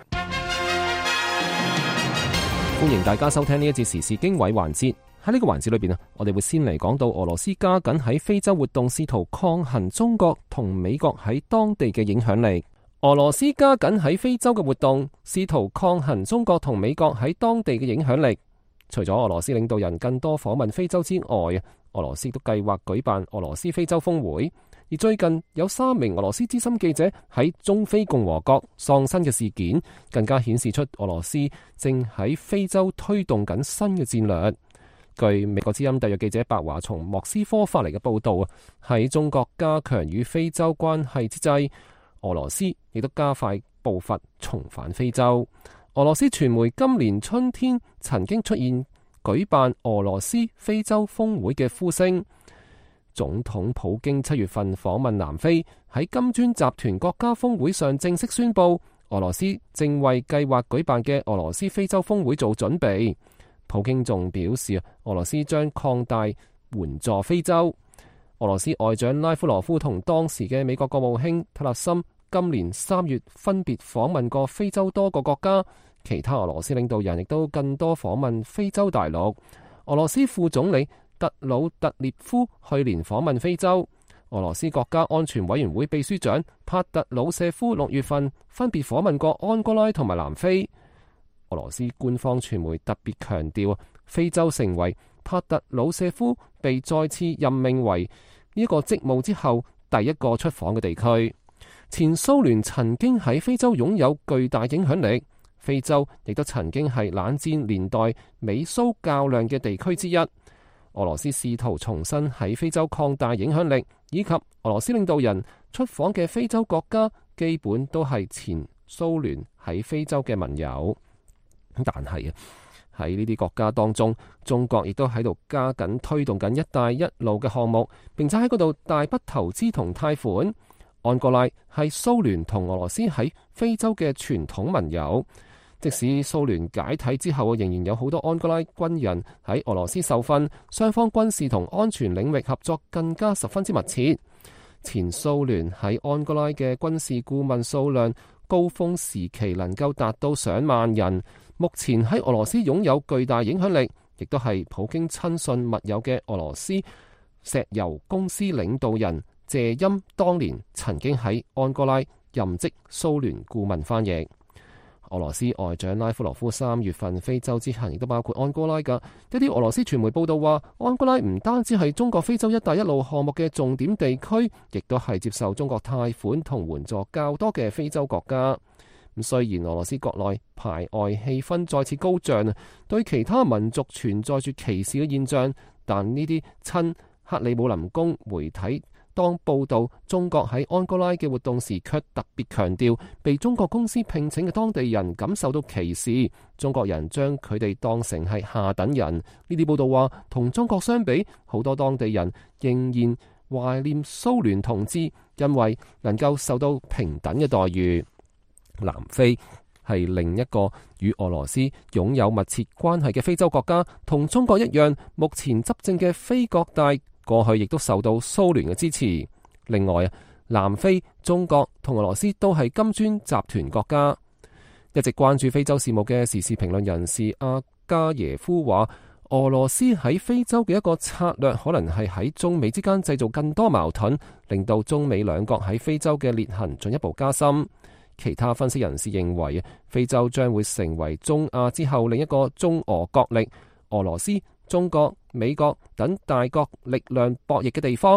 A: 歡迎大家收聽呢一節時事經緯環節。喺呢個環節裏邊啊，我哋會先嚟講到俄羅斯加緊喺非洲活動，試圖抗衡中國同美國喺當地嘅影響力。俄羅斯加緊喺非洲嘅活動，試圖抗衡中國同美國喺當地嘅影響力。除咗俄羅斯領導人更多訪問非洲之外，俄羅斯都計劃舉辦俄羅斯非洲峰會。而最近有三名俄羅斯資深記者喺中非共和國喪生嘅事件，更加顯示出俄羅斯正喺非洲推動緊新嘅戰略。據美國之音特約記者白華從莫斯科發嚟嘅報道啊，喺中國加強與非洲關係之際，俄羅斯亦都加快步伐重返非洲。俄羅斯傳媒今年春天曾經出現舉辦俄羅斯非洲峰會嘅呼聲。總統普京七月份訪問南非，喺金磚集團國家峰會上正式宣布，俄羅斯正為計劃舉辦嘅俄羅斯非洲峰會做準備。普京仲表示，俄羅斯將擴大援助非洲。俄羅斯外長拉夫羅夫同當時嘅美國國務卿特勒森今年三月分別訪問過非洲多個國家，其他俄羅斯領導人亦都更多訪問非洲大陸。俄羅斯副總理特魯特列夫去年訪問非洲。俄羅斯國家安全委員會秘書長帕特魯舍夫六月份分別訪問過安哥拉同埋南非。俄羅斯官方傳媒特別強調，非洲成為帕特魯舍夫被再次任命為呢個職務之後第一個出訪嘅地區。前蘇聯曾經喺非洲擁有巨大影響力，非洲亦都曾經係冷戰年代美蘇較量嘅地區之一。俄羅斯試圖重新喺非洲擴大影響力，以及俄羅斯領導人出訪嘅非洲國家基本都係前蘇聯喺非洲嘅盟友。但係啊，喺呢啲國家當中，中國亦都喺度加緊推動緊一帶一路嘅項目，並且喺嗰度大筆投資同貸款。安哥拉係蘇聯同俄羅斯喺非洲嘅傳統盟友，即使蘇聯解體之後，仍然有好多安哥拉軍人喺俄羅斯受訓，雙方軍事同安全領域合作更加十分之密切。前蘇聯喺安哥拉嘅軍事顧問數量高峰時期能夠達到上萬人。目前喺俄羅斯擁有巨大影響力，亦都係普京親信密友嘅俄羅斯石油公司領導人謝欽，當年曾經喺安哥拉任職蘇聯顧問翻譯。俄羅斯外長拉夫羅夫三月份非洲之行亦都包括安哥拉㗎。一啲俄羅斯傳媒報道話，安哥拉唔單止係中國非洲一帶一路項目嘅重點地區，亦都係接受中國貸款同援助較多嘅非洲國家。咁雖然俄羅斯國內排外氣氛再次高漲，對其他民族存在住歧視嘅現象，但呢啲親克里姆林宮媒體當報導中國喺安哥拉嘅活動時，卻特別強調被中國公司聘請嘅當地人感受到歧視，中國人將佢哋當成係下等人。呢啲報導話，同中國相比，好多當地人仍然懷念蘇聯統治，因為能夠受到平等嘅待遇。南非係另一個與俄羅斯擁有密切關係嘅非洲國家，同中國一樣，目前執政嘅非國大過去亦都受到蘇聯嘅支持。另外啊，南非、中國同俄羅斯都係金磚集團國家。一直關注非洲事務嘅時事評論人士阿加耶夫話，俄羅斯喺非洲嘅一個策略可能係喺中美之間製造更多矛盾，令到中美兩國喺非洲嘅裂痕進一步加深。其他分析人士認為，非洲將會成為中亞之後另一個中俄角力，俄羅斯、中國、美國等大國力量博弈嘅地方。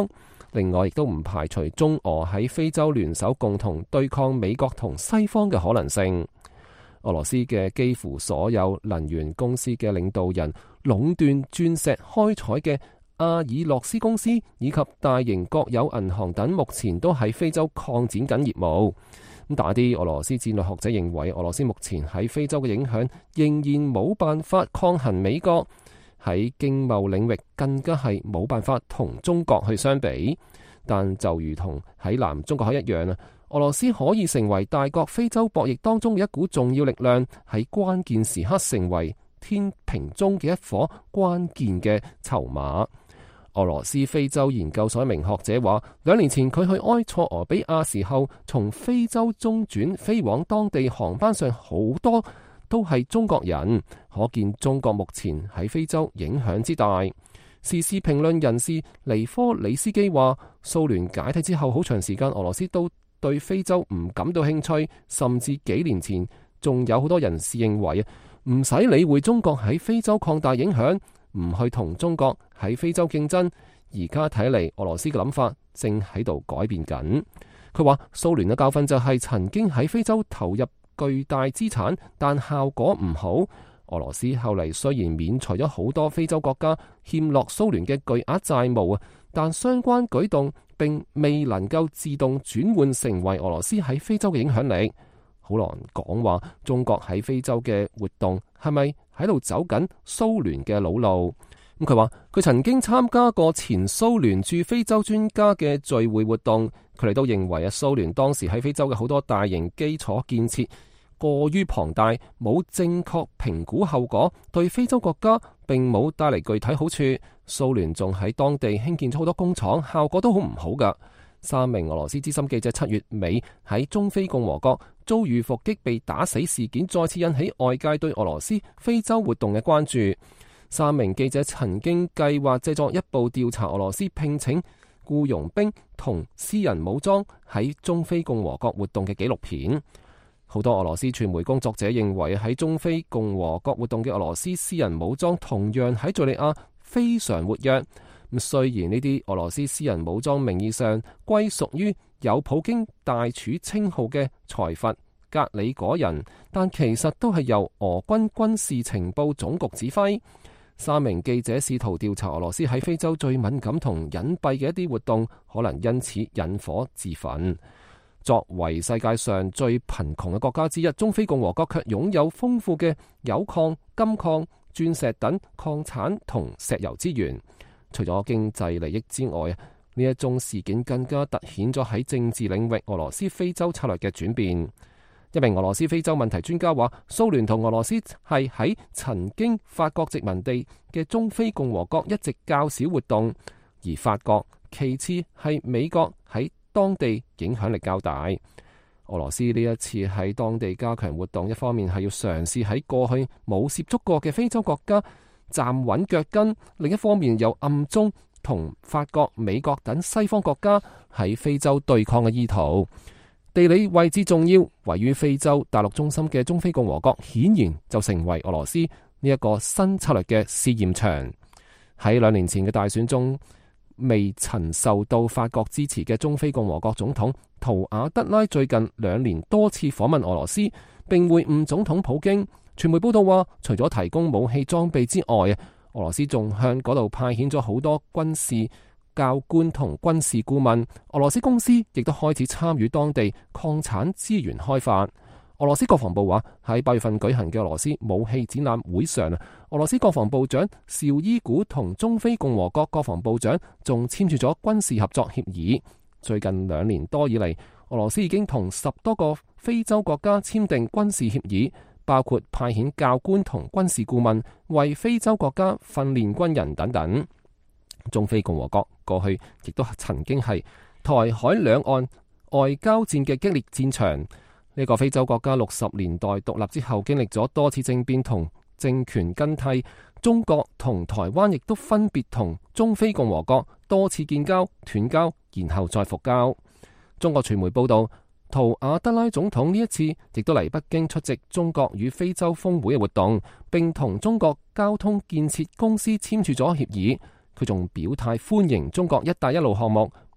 A: 另外亦都唔排除中俄喺非洲聯手共同對抗美國同西方嘅可能性。俄羅斯嘅幾乎所有能源公司嘅領導人壟斷鑽石開採嘅阿爾洛斯公司以及大型國有銀行等，目前都喺非洲擴展緊業務。咁但係啲俄羅斯戰略學者認為，俄羅斯目前喺非洲嘅影響仍然冇辦法抗衡美國，喺經貿領域更加係冇辦法同中國去相比。但就如同喺南中國海一樣啊，俄羅斯可以成為大國非洲博弈當中嘅一股重要力量，喺關鍵時刻成為天平中嘅一顆關鍵嘅籌碼。俄羅斯非洲研究所一名學者話，兩年前佢去埃塞俄比亞時候，從非洲中轉飛往當地航班上好多都係中國人，可見中國目前喺非洲影響之大。時事評論人士尼科里斯基話，蘇聯解體之後好長時間，俄羅斯都對非洲唔感到興趣，甚至幾年前仲有好多人士認為唔使理會中國喺非洲擴大影響，唔去同中國喺非洲競爭。而家睇嚟，俄羅斯嘅諗法正喺度改變緊。佢話蘇聯嘅教訓就係曾經喺非洲投入巨大資產，但效果唔好。俄羅斯後嚟雖然免除咗好多非洲國家欠落蘇聯嘅巨額債務啊，但相關舉動並未能夠自動轉換成為俄羅斯喺非洲嘅影響力。好難講話中國喺非洲嘅活動係咪喺度走緊蘇聯嘅老路。咁佢話佢曾經參加過前蘇聯駐非洲專家嘅聚會活動，佢哋都認為啊，蘇聯當時喺非洲嘅好多大型基礎建設過於龐大，冇正確評估後果，對非洲國家並冇帶嚟具體好處。蘇聯仲喺當地興建咗好多工廠，效果都好唔好噶。三名俄羅斯資深記者七月尾喺中非共和國遭遇伏擊被打死事件，再次引起外界對俄羅斯非洲活動嘅關注。三名記者曾經計劃製作一部調查俄羅斯聘請僱傭兵同私人武裝喺中非共和國活動嘅紀錄片。好多俄羅斯傳媒工作者認為，喺中非共和國活動嘅俄羅斯私人武裝同樣喺敘利亞非常活躍。咁雖然呢啲俄羅斯私人武裝名義上歸屬於有普京大廚稱號嘅財閥格里果人，但其實都係由俄軍軍事情報總局指揮。三名記者試圖調查俄羅斯喺非洲最敏感同隱蔽嘅一啲活動，可能因此引火自焚。作為世界上最貧窮嘅國家之一，中非共和國卻擁有豐富嘅鈾礦、金礦、鑽石等礦產同石油資源。除咗經濟利益之外，呢一宗事件更加凸顯咗喺政治領域俄羅斯非洲策略嘅轉變。一名俄羅斯非洲問題專家話，蘇聯同俄羅斯係喺曾經法國殖民地嘅中非共和國一直較少活動，而法國其次係美國喺當地影響力較大。俄羅斯呢一次喺當地加強活動，一方面係要嘗試喺過去冇涉足過嘅非洲國家站穩腳跟，另一方面又暗中同法國、美國等西方國家喺非洲對抗嘅意圖。地理位置重要，位於非洲大陸中心嘅中非共和國顯然就成為俄羅斯呢一個新策略嘅試驗場。喺兩年前嘅大選中，未曾受到法國支持嘅中非共和國總統圖瓦德拉最近兩年多次訪問俄羅斯，並會晤總統普京。傳媒報道話，除咗提供武器裝備之外，俄羅斯仲向嗰度派遣咗好多軍事教官同軍事顧問。俄羅斯公司亦都開始參與當地礦產資源開發。俄羅斯國防部話，喺八月份舉行嘅俄羅斯武器展覽會上，俄羅斯國防部長紹伊古同中非共和國國防部長仲簽署咗軍事合作協議。最近兩年多以嚟，俄羅斯已經同十多個非洲國家簽訂軍事協議，包括派遣教官同軍事顧問，為非洲國家訓練軍人等等。中非共和國過去亦都曾經係台海兩岸外交戰嘅激烈戰場。呢個非洲國家六十年代獨立之後，經歷咗多次政變同政權更替。中國同台灣亦都分別同中非共和國多次建交、斷交，然後再復交。中國傳媒報道，圖瓦德拉總統呢一次亦都嚟北京出席中國與非洲峰會嘅活動，並同中國交通建設公司簽署咗協議。佢仲表態歡迎中國一帶一路項目，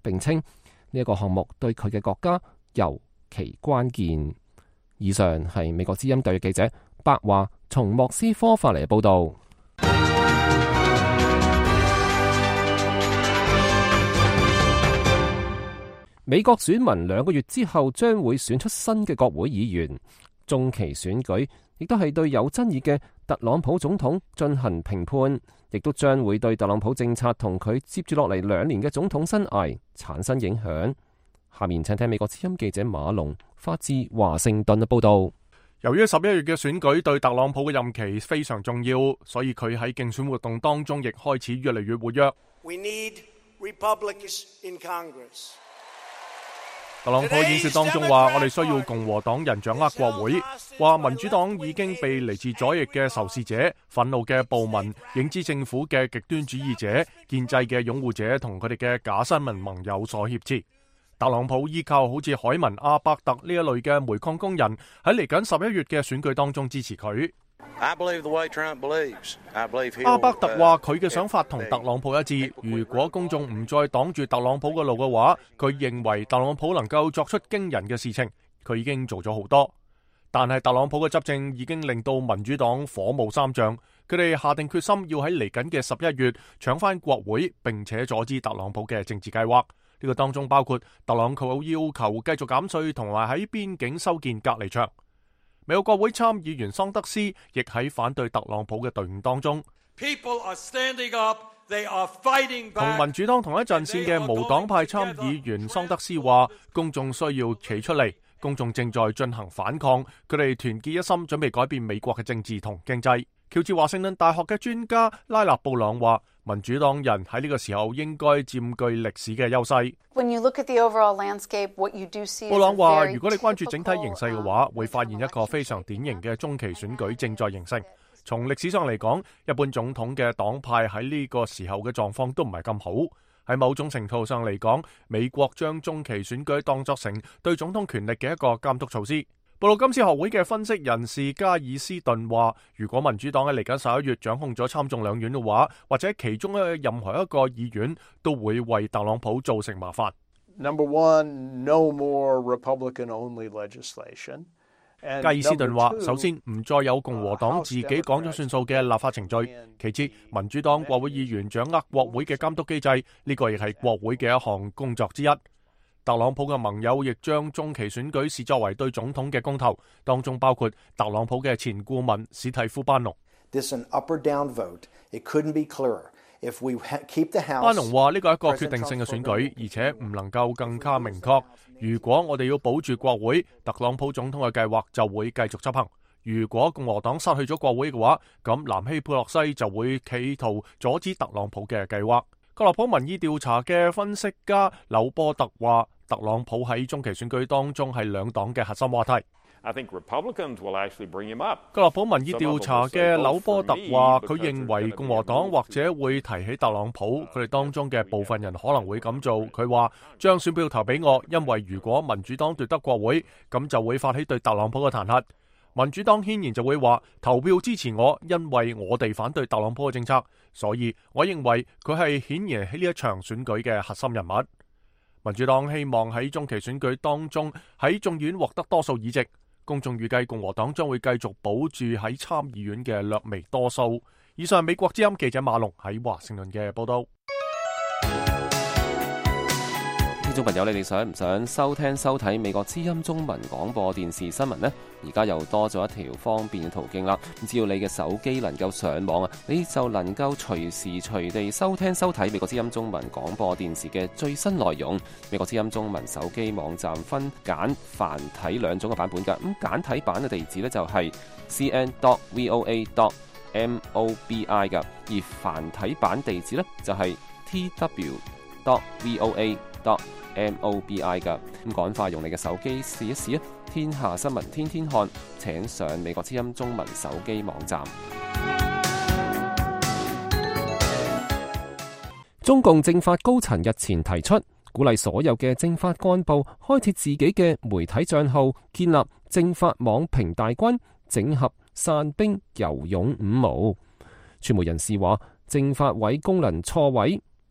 A: 並稱呢一個項目對佢嘅國家尤其關鍵。以上係美國之音特約記者白華從莫斯科發嚟嘅報導。美國選民兩個月之後將會選出新嘅國會議員，中期選舉亦都係對有爭議嘅特朗普總統進行評判，亦都將會對特朗普政策同佢接住落嚟兩年嘅總統生涯產生影響。下面請聽美國之音記者馬龍發自華盛頓嘅報道。
D: 由於十一月嘅選舉對特朗普嘅任期非常重要，所以佢喺競選活動當中亦開始越嚟越活躍。
I: We need Republicans in Congress.
D: 特朗普演說當中話：我哋需要共和黨人掌握國會，話民主黨已經被嚟自左翼嘅仇視者、憤怒嘅暴民、影子政府嘅極端主義者、建制嘅擁護者同佢哋嘅假新聞盟友所挾持。特朗普依靠好似海文阿伯特呢一類嘅煤礦工人喺嚟緊十一月嘅選舉當中支持佢。阿伯特話佢嘅想法同特朗普一致，如果公眾唔再擋住特朗普嘅路嘅話，佢認為特朗普能夠作出驚人嘅事情，佢已經做咗好多。但係特朗普嘅執政已經令到民主黨火冒三丈，佢哋下定決心要喺嚟緊嘅十一月搶翻國會，並且阻止特朗普嘅政治計劃。呢個當中包括特朗普要求繼續減稅同埋喺邊境修建隔離牆。美國國會參議員桑德斯亦喺反對特朗普嘅隊伍當中。同民主黨同一陣線嘅無黨派參議員桑德斯話：公眾需要企出嚟，公眾正在進行反抗，佢哋團結一心，準備改變美國嘅政治同經濟。喬治華盛頓大學嘅專家拉納布朗話：民主黨人喺呢個時候應該佔據歷史嘅優勢。布朗話：如果你關注整體形勢嘅話，會發現一個非常典型嘅中期選舉正在形成。從歷史上嚟講，一般總統嘅黨派喺呢個時候嘅狀況都唔係咁好。喺某種程度上嚟講，美國將中期選舉當作成對總統權力嘅一個監督措施。布魯金斯學會嘅分析人士加爾斯頓話：如果民主黨喺嚟緊十一月掌控咗參眾兩院嘅話，或者其中嘅任何一個議院都會為特朗普造成麻煩。
I: Number one, no more Republican-only legislation.
D: 加爾斯頓話：首先唔再有共和黨自己講咗算數嘅立法程序；其次，民主黨國會議員掌握國會嘅監督機制，呢個亦係國會嘅一項工作之一。特朗普嘅盟友亦將中期選舉視作為對總統嘅公投，當中包括特朗普嘅前顧問史蒂夫班農。班農話：呢個係一個決定性嘅選舉，而且唔能夠更加明確。如果我哋要保住國會，特朗普總統嘅計劃就會繼續執行；如果共和黨失去咗國會嘅話，咁南希佩洛西就會企圖阻止特朗普嘅計劃。格洛普民意調查嘅分析家柳波特話：特朗普喺中期選舉當中係兩黨嘅核心話題。
J: I think Republicans will actually bring him up.
D: 格洛普民意調查嘅柳波特話：佢認為共和黨或者會提起特朗普，佢哋當中嘅部分人可能會咁做。佢話將選票投俾我，因為如果民主黨奪得國會，咁就會發起對特朗普嘅彈劾。民主黨顯然就會話投票支持我，因為我哋反對特朗普嘅政策，所以我認為佢係顯然喺呢一場選舉嘅核心人物。民主黨希望喺中期選舉當中喺眾院獲得多數議席，公眾預計共和黨將會繼續保住喺參議院嘅略微多數。以上係美國之音記者馬龍喺華盛頓嘅報道。
A: 聽眾朋友，你哋想唔想收聽收睇美國之音中文廣播電視新聞呢？而家又多咗一條方便嘅途徑啦！只要你嘅手機能夠上網啊，你就能夠隨時隨地收聽收睇美國之音中文廣播電視嘅最新內容。美國之音中文手機網站分簡繁體兩種嘅版本㗎。咁簡體版嘅地址呢，就係 c n dot v o a dot m o b i 㗎，而繁體版地址呢，就係 t w dot v o a dot m o b i 㗎。咁趕快用你嘅手機試一試啊！天下新聞天天看，請上美國之音中文手機網站。中共政法高層日前提出，鼓勵所有嘅政法幹部開設自己嘅媒體賬號，建立政法網評大軍，整合散兵游勇五毛。傳媒人士話，政法委功能錯位，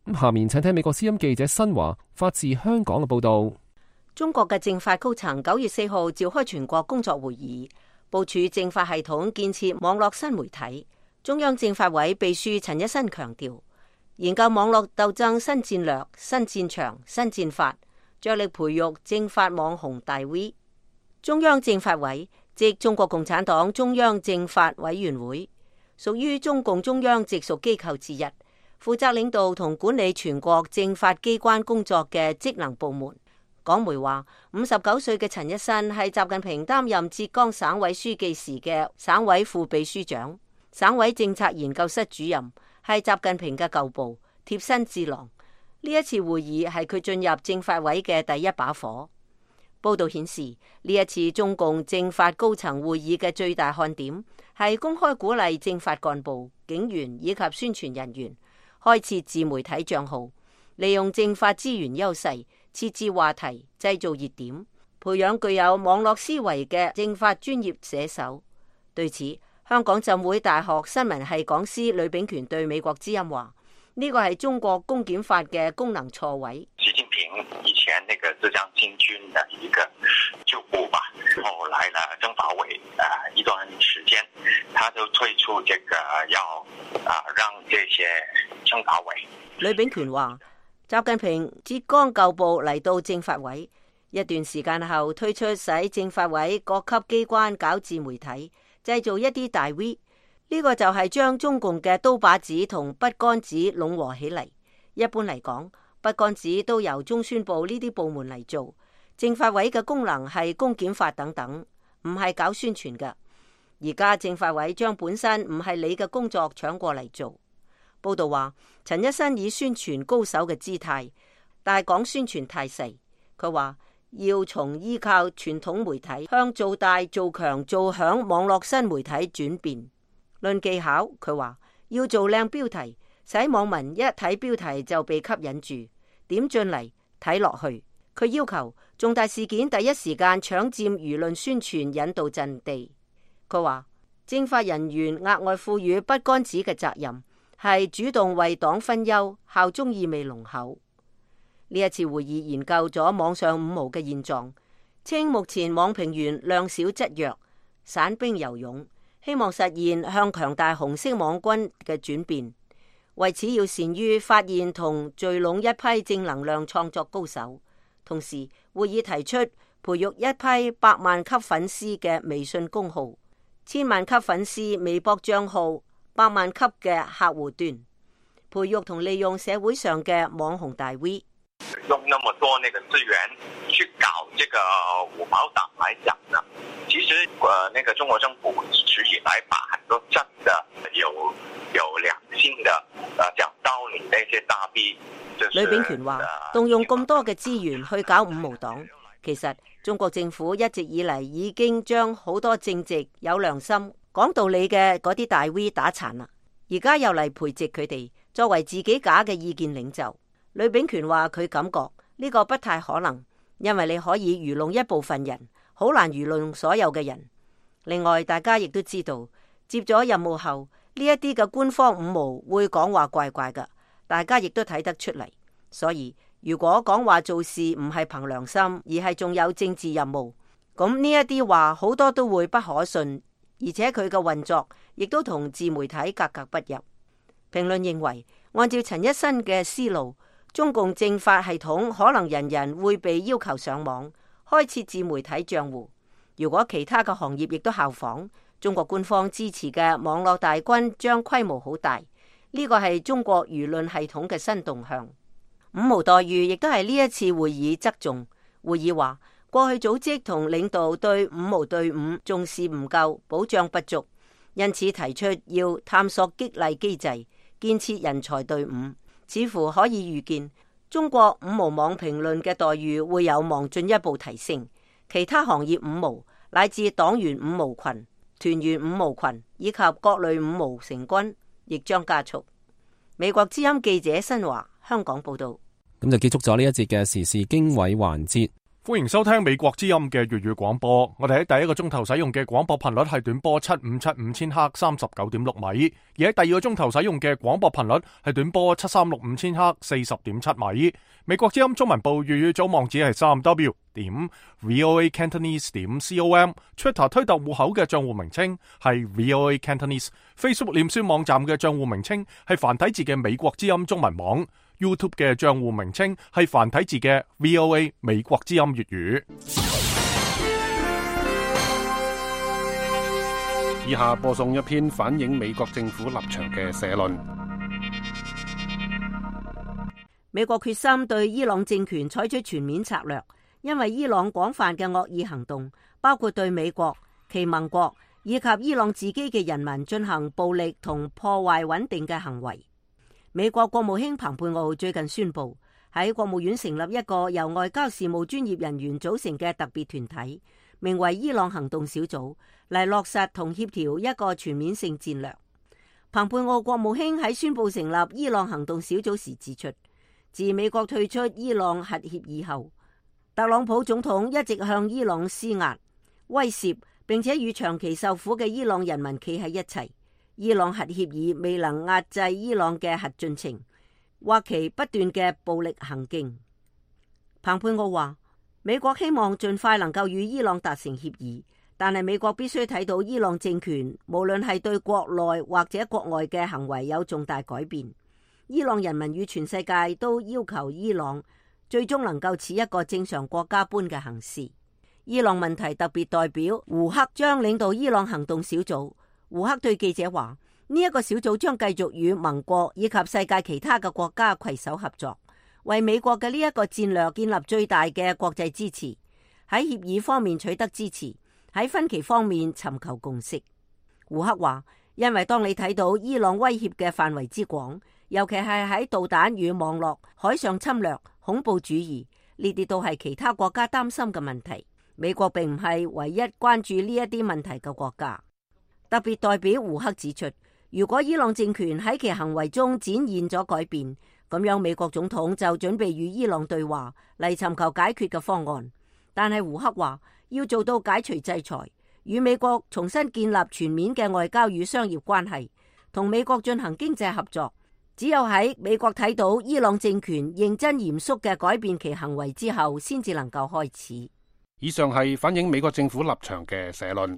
A: 下面請聽美國之音記者新華發自香港嘅報道。
G: 中國嘅政法高層九月四號召開全國工作會議，部署政法系統建設網絡新媒體。中央政法委秘書陳一新強調，研究網絡鬥爭新戰略、新戰場、新戰法，着力培育政法網紅大 V。中央政法委即中國共產黨中央政法委員會，屬於中共中央直屬機構之一，負責領導同管理全國政法機關工作嘅職能部門。港媒話，五十九歲嘅陳一新係習近平擔任浙江省委書記時嘅省委副秘書長、省委政策研究室主任，係習近平嘅舊部貼身智囊。呢一次會議係佢進入政法委嘅第一把火。報道顯示，呢一次中共政法高層會議嘅最大看點係公開鼓勵政法幹部、警員以及宣傳人員開設自媒體賬號，利用政法資源優勢，設置話題，製造熱點，培養具有網絡思維嘅政法專業寫手。對此，香港浸會大學新聞系講師呂秉權對美國之音話：呢個係中國公檢法嘅功能錯位。
K: 習近平以前那個浙江新軍的一個舊部吧，後來呢政法委啊一段時間，他就推出這個要啊讓這些政法委。
G: 呂秉權話：習近平浙江舊部嚟到政法委一段時間後，推出使政法委各級機關搞自媒體，製造一啲大 V。呢個就係將中共嘅刀把子同筆桿子籠合起嚟。一般嚟講，筆桿子都由中宣部呢啲部門嚟做，政法委嘅功能係公檢法等等，唔係搞宣傳嘅。而家政法委將本身唔係你嘅工作搶過嚟做。報道話，陳一新以宣傳高手嘅姿態，但係講宣傳太細。佢話要從依靠傳統媒體向做大、做強、做響網絡新媒體轉變。論技巧，佢話要做靚標題，使網民一睇標題就被吸引住，點進嚟睇落去。佢要求重大事件第一時間搶佔輿論宣傳引導陣地。佢話政法人員額外賦予筆桿子嘅責任係主動為黨分憂，效忠意味濃厚。呢一次會議研究咗網上五毛嘅現狀，稱目前網評員量少質弱，散兵游勇，希望實現向強大紅色網軍嘅轉變。為此要善於發現同聚攏一批正能量創作高手，同時會議提出培育一批百萬級粉絲嘅微信公號、千萬級粉絲微博賬號、百萬級嘅客戶端，培育同利用社會上嘅網紅大 V。
K: 用那麼多那個資源去搞這個五毛黨來講呢，其實呃那個中國政府一直以來把很多真的有有良心的呃講道理那些大 V，
G: 呂秉權話動用咁多嘅資源去搞五毛黨，其實中國政府一直以嚟已經將好多正直有良心講道理嘅嗰啲大 V 打殘啦，而家又嚟培植佢哋作為自己假嘅意見領袖。呂秉權話佢感覺呢個不太可能，因為你可以愚弄一部分人，好難愚弄所有嘅人。另外，大家亦都知道，接咗任務後，呢一啲嘅官方五毛會講話怪怪㗎，大家亦都睇得出嚟。所以，如果講話做事唔係憑良心，而係仲有政治任務，咁呢一啲話好多都會不可信，而且佢嘅運作亦都同自媒體格格不入。評論認為，按照陳一新嘅思路，中共政法系統可能人人會被要求上網開設自媒體賬戶。如果其他嘅行業亦都效仿，中國官方支持嘅網絡大軍將規模好大。呢個係中國輿論系統嘅新動向。五毛待遇亦都係呢一次會議側重。會議話，過去組織同領導對五毛隊伍重視唔夠，保障不足，因此提出要探索激勵機制，建設人才隊伍。似乎可以預見，中國五毛網評論嘅待遇會有望進一步提升。其他行業五毛乃至黨員五毛群、團員五毛群以及各類五毛成軍，亦將加速。美國之音記者新華香港報道。
A: 咁就結束咗呢一節嘅時事經緯環節。
D: 歡迎收聽美國之音嘅粵語廣播。我哋喺第一個鐘頭使用嘅廣播頻率係短波七五七五千赫三十九點六米，而喺第二個鐘頭使用嘅廣播頻率係短波七三六五千赫四十點七米。美國之音中文部粵語組網址係三 w 點 voa cantonese 點 com，Twitter 推特戶口嘅賬戶名稱係 voa cantonese，Facebook 臉書網站嘅賬戶名稱係繁體字嘅美國之音中文網。YouTube 嘅賬戶名稱係繁體字嘅 V O A 美國之音粵語。
L: 以下播送一篇反映美國政府立場嘅社論。
G: 美國決心對伊朗政權採取全面策略，因為伊朗廣泛嘅惡意行動，包括對美國、其盟國以及伊朗自己嘅人民進行暴力同破壞穩定嘅行為。美國國務卿蓬佩奧最近宣布喺國務院成立一個由外交事務專業人員組成嘅特別團體，名為伊朗行動小組，嚟落實同協調一個全面性戰略。蓬佩奧國務卿喺宣布成立伊朗行動小組時指出，自美國退出伊朗核協議後，特朗普總統一直向伊朗施壓、威懾，並且與長期受苦嘅伊朗人民企喺一齊。伊朗核協議未能壓制伊朗嘅核進程或其不斷嘅暴力行徑。蓬佩奧話，美國希望盡快能夠與伊朗達成協議，但係美國必須睇到伊朗政權無論係對國內或者國外嘅行為有重大改變。伊朗人民與全世界都要求伊朗最終能夠似一個正常國家般嘅行事。伊朗問題特別代表胡克將領導伊朗行動小組。胡克對記者話：呢一個小組將繼續與盟國以及世界其他嘅國家攜手合作，為美國嘅呢一個戰略建立最大嘅國際支持，喺協議方面取得支持，喺分歧方面尋求共識。胡克話：因為當你睇到伊朗威脅嘅範圍之廣，尤其係喺導彈與網絡、海上侵略、恐怖主義，呢啲都係其他國家擔心嘅問題。美國並唔係唯一關注呢一啲問題嘅國家。特別代表胡克指出，如果伊朗政權喺其行為中展現咗改變，咁樣美國總統就準備與伊朗對話嚟尋求解決嘅方案。但係胡克話，要做到解除制裁，與美國重新建立全面嘅外交與商業關係，同美國進行經濟合作，只有喺美國睇到伊朗政權認真嚴肅嘅改變其行為之後，先至能夠開始。
L: 以上係反映美國政府立場嘅社論。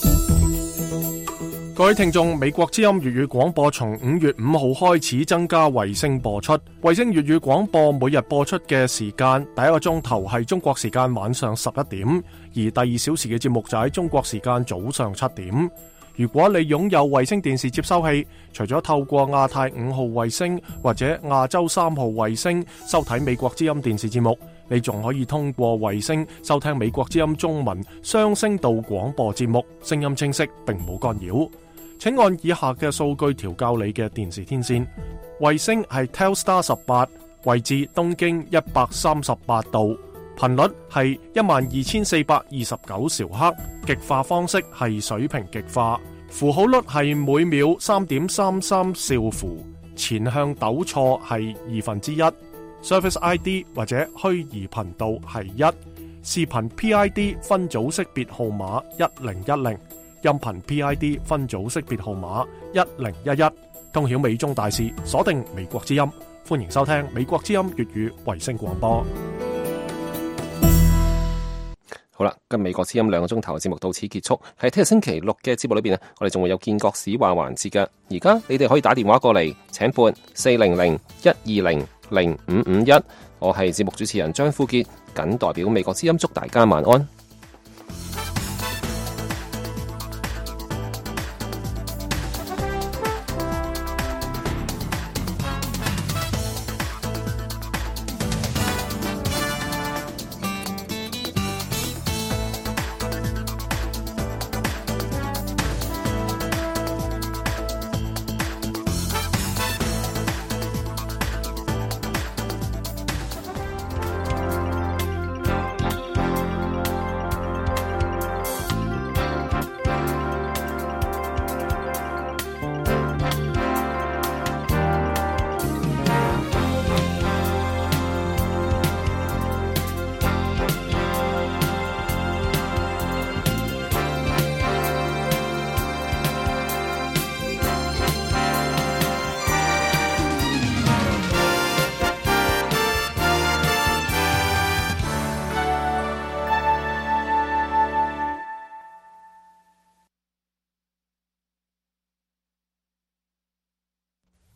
D: 各位聽眾，美國之音粵語廣播從五月五號開始增加衛星播出。衛星粵語廣播每日播出嘅時間，第一個鐘頭係中國時間晚上十一點，而第二小時嘅節目就喺中國時間早上七點。如果你擁有衛星電視接收器，除咗透過亞太五號衛星或者亞洲三號衛星收睇美國之音電視節目，你仲可以通過衛星收聽美國之音中文雙聲道廣播節目，聲音清晰並冇干擾。請按以下嘅數據調校你嘅電視天線。衛星係 Telstar 十八，位置東經一百三十八度，頻率係一萬二千四百二十九兆赫，極化方式係水平極化，符號率係每秒三點三三兆符，前向抖錯係二分之一，Service I D 或者虛擬頻道係一，視頻 P I D 分組識別號碼一零一零。音頻 P I D 分組識別號碼一零一一，通曉美中大事，鎖定美國之音，歡迎收聽美國之音粵語衛星廣播。
A: 好啦，今美國之音兩個鐘頭嘅節目到此結束。喺聽日星期六嘅節目裏邊咧，我哋仲會有建國史話環節嘅。而家你哋可以打電話過嚟，請撥四零零一二零零五五一。我係節目主持人張富傑，謹代表美國之音祝大家晚安。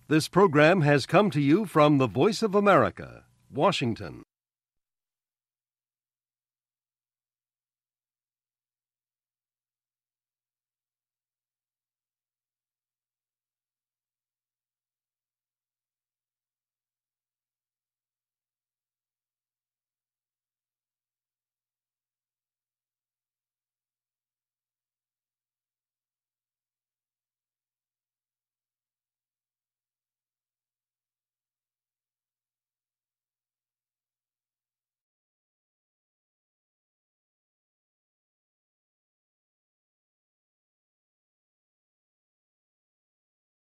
L: This program has come to you from the Voice of America, Washington.